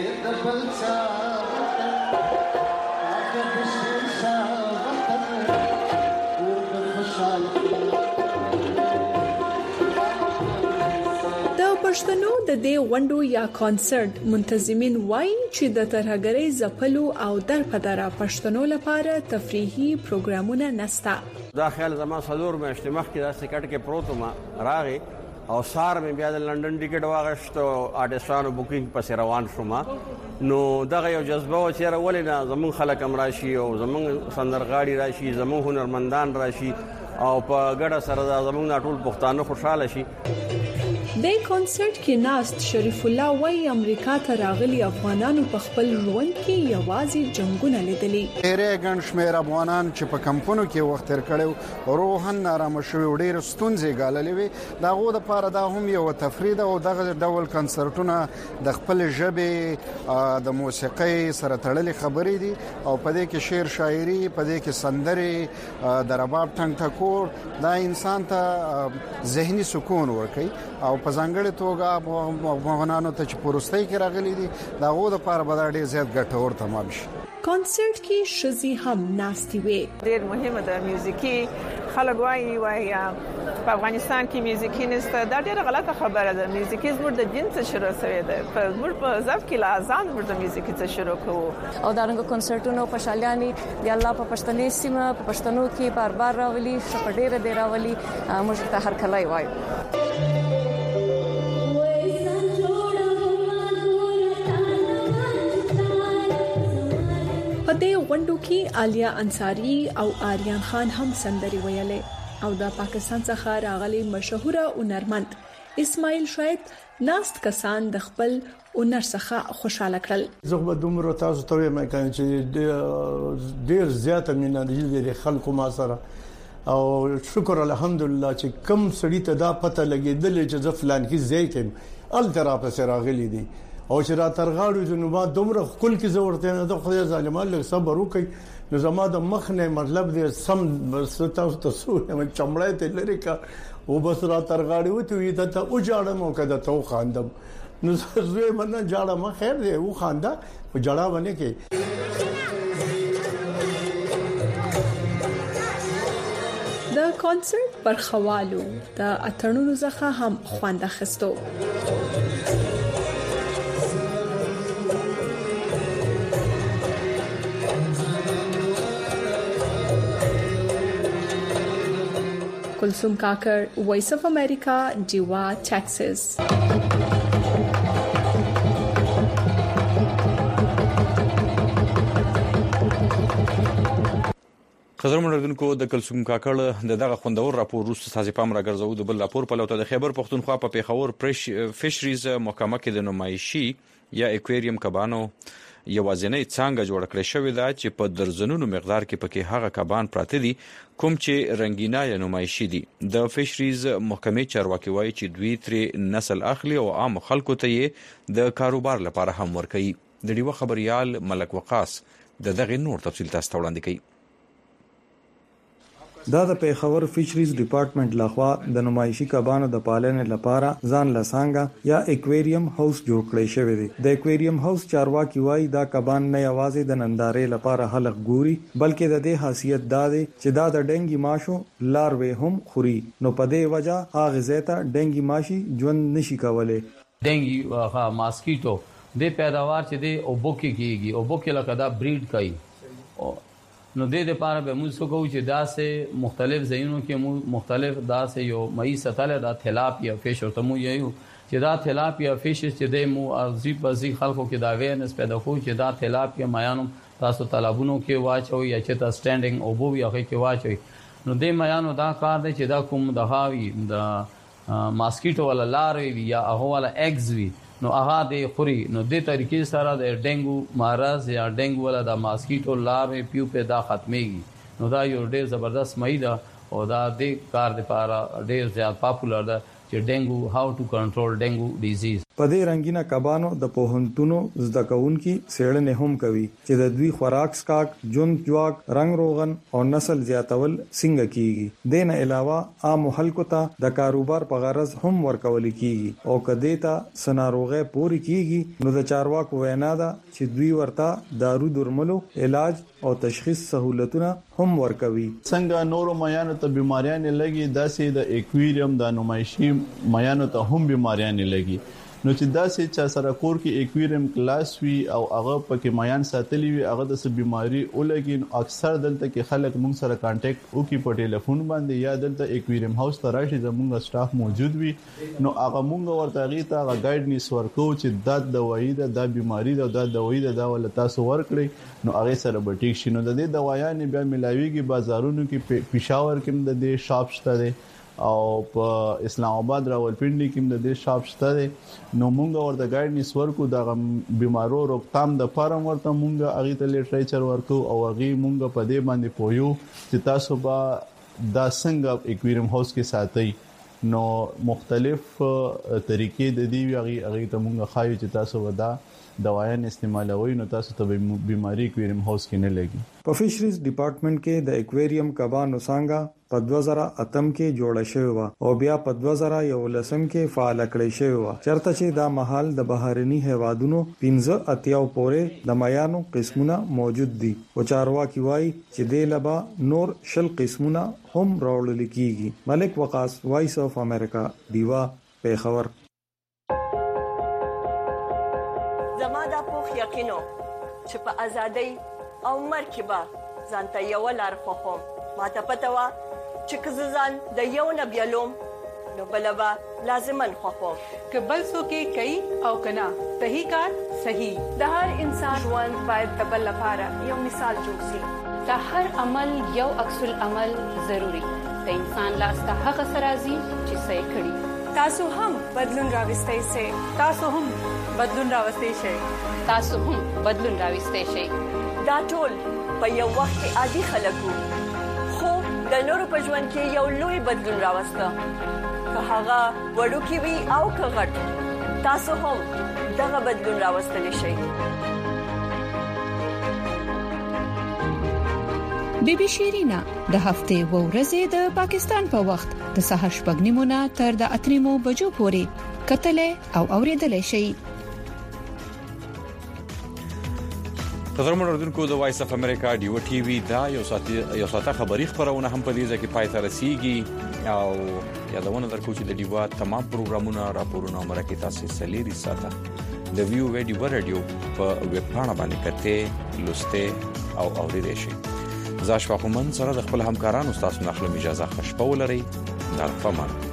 پښتنو د دې وندو یا کانسرت منتظمین وایي چې د ترهګرۍ ځپلو او در په دره پښتنو لپاره تفریحي پروګرامونه نسته. دا خیال زما څلور میاشتې مخکې دا سکټ کې پروت ما راغی او سار مې بیا د لندن ټیکټ واغشت او آرټستانو بوکینګ پس روان شوم. نو دغه یو جذبه و چې راولې نه زمون خلک هم راشي او زمون سندرغاړي راشي، زمون هنرمندان راشي او په ګډه سره زمون ټول پښتانه خوشاله شي. د کانسرت کې ناست شریف الله وايي امریکا ته راغلي افغانانو په خپل ژوند کې یوازې جنگونه لیدلي. ډېر ګڼ شمېر افغانان چې په کمپونو کې وخت تیر کړو روحن نارامه شوی ډېر ستونزې ګاللې وي. دغه د پاره دا هم یو تفرید او دغه ډول کنسرتونه د خپل ژبې د موسیقۍ سره تړلې خبرې دي او په دې کې شعر شاعري، په دې کې سندري، د رباب ټنګ ټکور دا انسان ته ذهني سکون ورکوي او په ځانګړي توګه افغانانو ته چې پروستۍ کې راغلي دي دا غو د پاره به ډېر زیات ګټور تمام شي. کانسرت کې شزي هم ناشتي وي. ډېر مهمه ده میوزیکي خلک وایي وایي په افغانستان کې میوزیکي نشته. دا ډېر غلطه خبره ده. میوزیکي زموږ د دین څخه شروع شوی ده. په زموږ په ځب کې لازم زموږ د میوزیکي څخه شروع کوو او دا رنګ کنسرتونو په شالیاني دی الله په پښتنې سیمه په پښتنو کې بار بار راولي شپه ډېر ډېر راولي موږ ته هر کله وایو. په دې غونډو کې عالیه انصاری او آریان خان هم سندري ویلې او د پاکستان څخه راغلي مشهوره هنرمند اسماعیل شاید ناست کسان د خپل هنر څخه خوشاله کړل. زه به دومره تاسو ته وایم چې ډیر زیاته مینه د خلکو ما سره او شکر الحمدلله چې کم سړی ته دا پته لګیدل چې ز فلان کې ځای کې ال طرف سره راغلي دي او چې را ترغاړو جنوبات دومره خپل کې زورته نه د خدای ظالمان له صبر وکي نو زما د مخ نه مطلب دې سم ستاسو ته سو هم چمړای ته لري کا او بس را ترغاړو ته وي ته او جاړم او کده تو خاندم نو زوی منه جاړم خیر دی او خاندا او جړا باندې کې د کانسرت برخوالو د اترونو څخه هم خوند اخیستو. کلثوم کاکر، وایس اف امریکا، ډیوا، ټکساس. خزر مندونکو د کلثوم کاکړ د دغه خوندور راپور وروسته سازي پام راګرځو د بل راپور په لوته د خیبر پختونخوا په پیښور فشریز محکمه کې د نمایشي یا اکویریم کبانو یوازینی څنګه جوړ کړی شوی دا چې په درزنونو مقدار کې پکې هغه کبان پراته دي کوم چې رنگینا یا نمایشي دي. د فشریز محکمې چارواکي وایي چې دوی ترې نسل اخلي او عام خلکو ته یې د کاروبار لپاره هم ورکوي. د ډیوه خبريال ملک وقاص د دغه نور تفصیل تاسو ته وړاندې کوي. دا د پیښور فشریز ډپارټمنټ لخوا د نمایشي کبانو د پالنې لپاره ځان لسانګه یا اکویریم هاوس جوړ کړی شوی دی. د اکویریم هاوس چارواکي وایي دا کبان نه یوازې د نندارې لپاره خلک ګوري بلکې د دې خاصیت دا دی چې دا د ډنګي ماشو لاروي هم خوري نو په دې وجہ هغه زیاته ډنګي ماشي ژوند نشي کولای. ډنګي ها ماسکیټو د پیداوار چې دی او بوکي کیږي او بوکي لکه دا بریډ کوي نو د دې لپاره به موږ څه کوو چې دا سه مختلف ځایونو کې موږ مختلف دا سه یو مې ستاله دا تھلاپیا فش او تمو یو چې دا تھلاپیا فش چې د مو ارزي پزي خلکو کې دا ویرنس پیدا کوي چې دا تھلاپیا میانو تاسو طلبونو کې واچو یا چې تاسو سټانډینګ او بو یا کې واچوي نو د میانو دا کار دی چې دا کوم د هاوی د ماسکیټو ولا لارې یا هغه ولا اگز وی نو هغه د خوري نو د طریقې سره د ډنګو مرز یا ډنګو ولا د ماسکیټو لارې پیو په دا ختميږي نو دا یو ډېر زبردست مې ده او دا د کار لپاره ډېر زیات پاپولر ده چې ډنګو هاو ټو کنټرول ډنګو ډیزیز. په دې رنگینه کبانو د پوهنتونو زده کوونکي څېړنې هم کوي چې د دوی خوراک سکاک جون جواک رنگ روغن او نسل زیاتول څنګه کیږي. د نه علاوه عام خلکو ته د کاروبار په غرض هم ورکول کیږي او کدی ته سناروغه پوری کیږي نو د چارواکو وینا ده چې دوی ورته دارو درملو علاج او تشخیص سہولتونه هم ورکوي. څنګه نورو میانو ته بیماریاں لګي داسې د اکویریم د نمایشي میانو ته هم بیماریاں لګي نو چې داسې چا سره کور کې اکویریم کلاس وی او هغه پکې میان ساتلی وي هغه د بیماری ولګین اکثر دلته کې خلک مونږ سره کانټیکټ وکي په ټلیفون باندې یا دلته اکویریم هاوس ته راشي زموږ سټاف موجود وي نو هغه مونږ ورته غي ته هغه ګایډنس ورکو چې دا دوايي ده د بیماری ده د دوايي ده دا ول تاسو ورکړي نو هغه سره به ټیک شي. نو د دې دوايانې بیا ملاويږي بازارونو کې پېښور کې د دې شاپ شته دي او په اسلام آباد راولپنډي کې د دې شاپ شته دي نو مونږ ورته ګایډنس ورکو د بیمارو روکتام د فارم ورته مونږ هغه ته لیټریچر ورکو او هغه مونږ په دې باندې پویو چې تاسو به دا څنګه اکویریم هاوس کې ساتي نو مختلف طریقې د دې هغه هغه ته مونږ خایو چې تاسو ودا دوايان استعمالوي نو تاسو ته بیماری اکویریم هاوس کې نه لګي. په فشریز ډپارټمنټ کې د اکویریم کبانو څنګه په دوه زره اتم کې جوړه شوی و او بیا په دوه زره یولسم کې فعال کړی شوی و چرته چې دا محل د بهرني هیوادونو پنځه اتیاو پورې د میانو قسمونه موجود دي او چارواکي وایي چې د لبا نور شل قسمونه هم راوړل کیږي. ملک وقاص، وایس اف امریکا، دیوا، پیښور. زما د پوخ یقینو چې په ازادۍ او مرکبه ځانته یو لار خوخم ما ته پته و چې کززان د یو نه بیلوم نو بلبا لازمن خوښوم کبل څوک کوي او کنا صحیح کار صحیح د هر انسان ژوند باید د بل لپاره یو مثال جوړ شي د هر عمل یو عکس العمل ضروری د انسان لاس ته هغه سرازي چې صحیح کړي تاسو هم بدلون راوستئ شئ تاسو هم بدلون راوستئ شئ تاسو هم بدلون راوستئ شئ دا ټول په یو وخت کې عادي خلک وو خو د نورو په ژوند کې یو لوی بدلون راوسته که هغه وړوکی وي او که غټ تاسو هم دغه بدلون راوستلی شئ بیبي شیرینا د هفته و ورځې د پاکستان په وخت د سهار شپږ نیمو نه تر د اتریمو بجو پورې کتلې او اوریدلې شي. قدرمن اردوونکو د وایس اف امریکا ډیو ټي وي دا یو ساتي یو ساته خبري خبرونه هم په دې ځکه پای ته رسیږي او یادونه درکو چې د ډیوا تمام پروګرامونه راپورونه مرکه تاسو سلیری ساته د ویو ویډیو رادیو په ویب پاڼه باندې کته لسته او اوریدئ شي. زاشوا کومن سره د خپل همکارانو تاسو نه خپل اجازه خوشبو لري. در فمان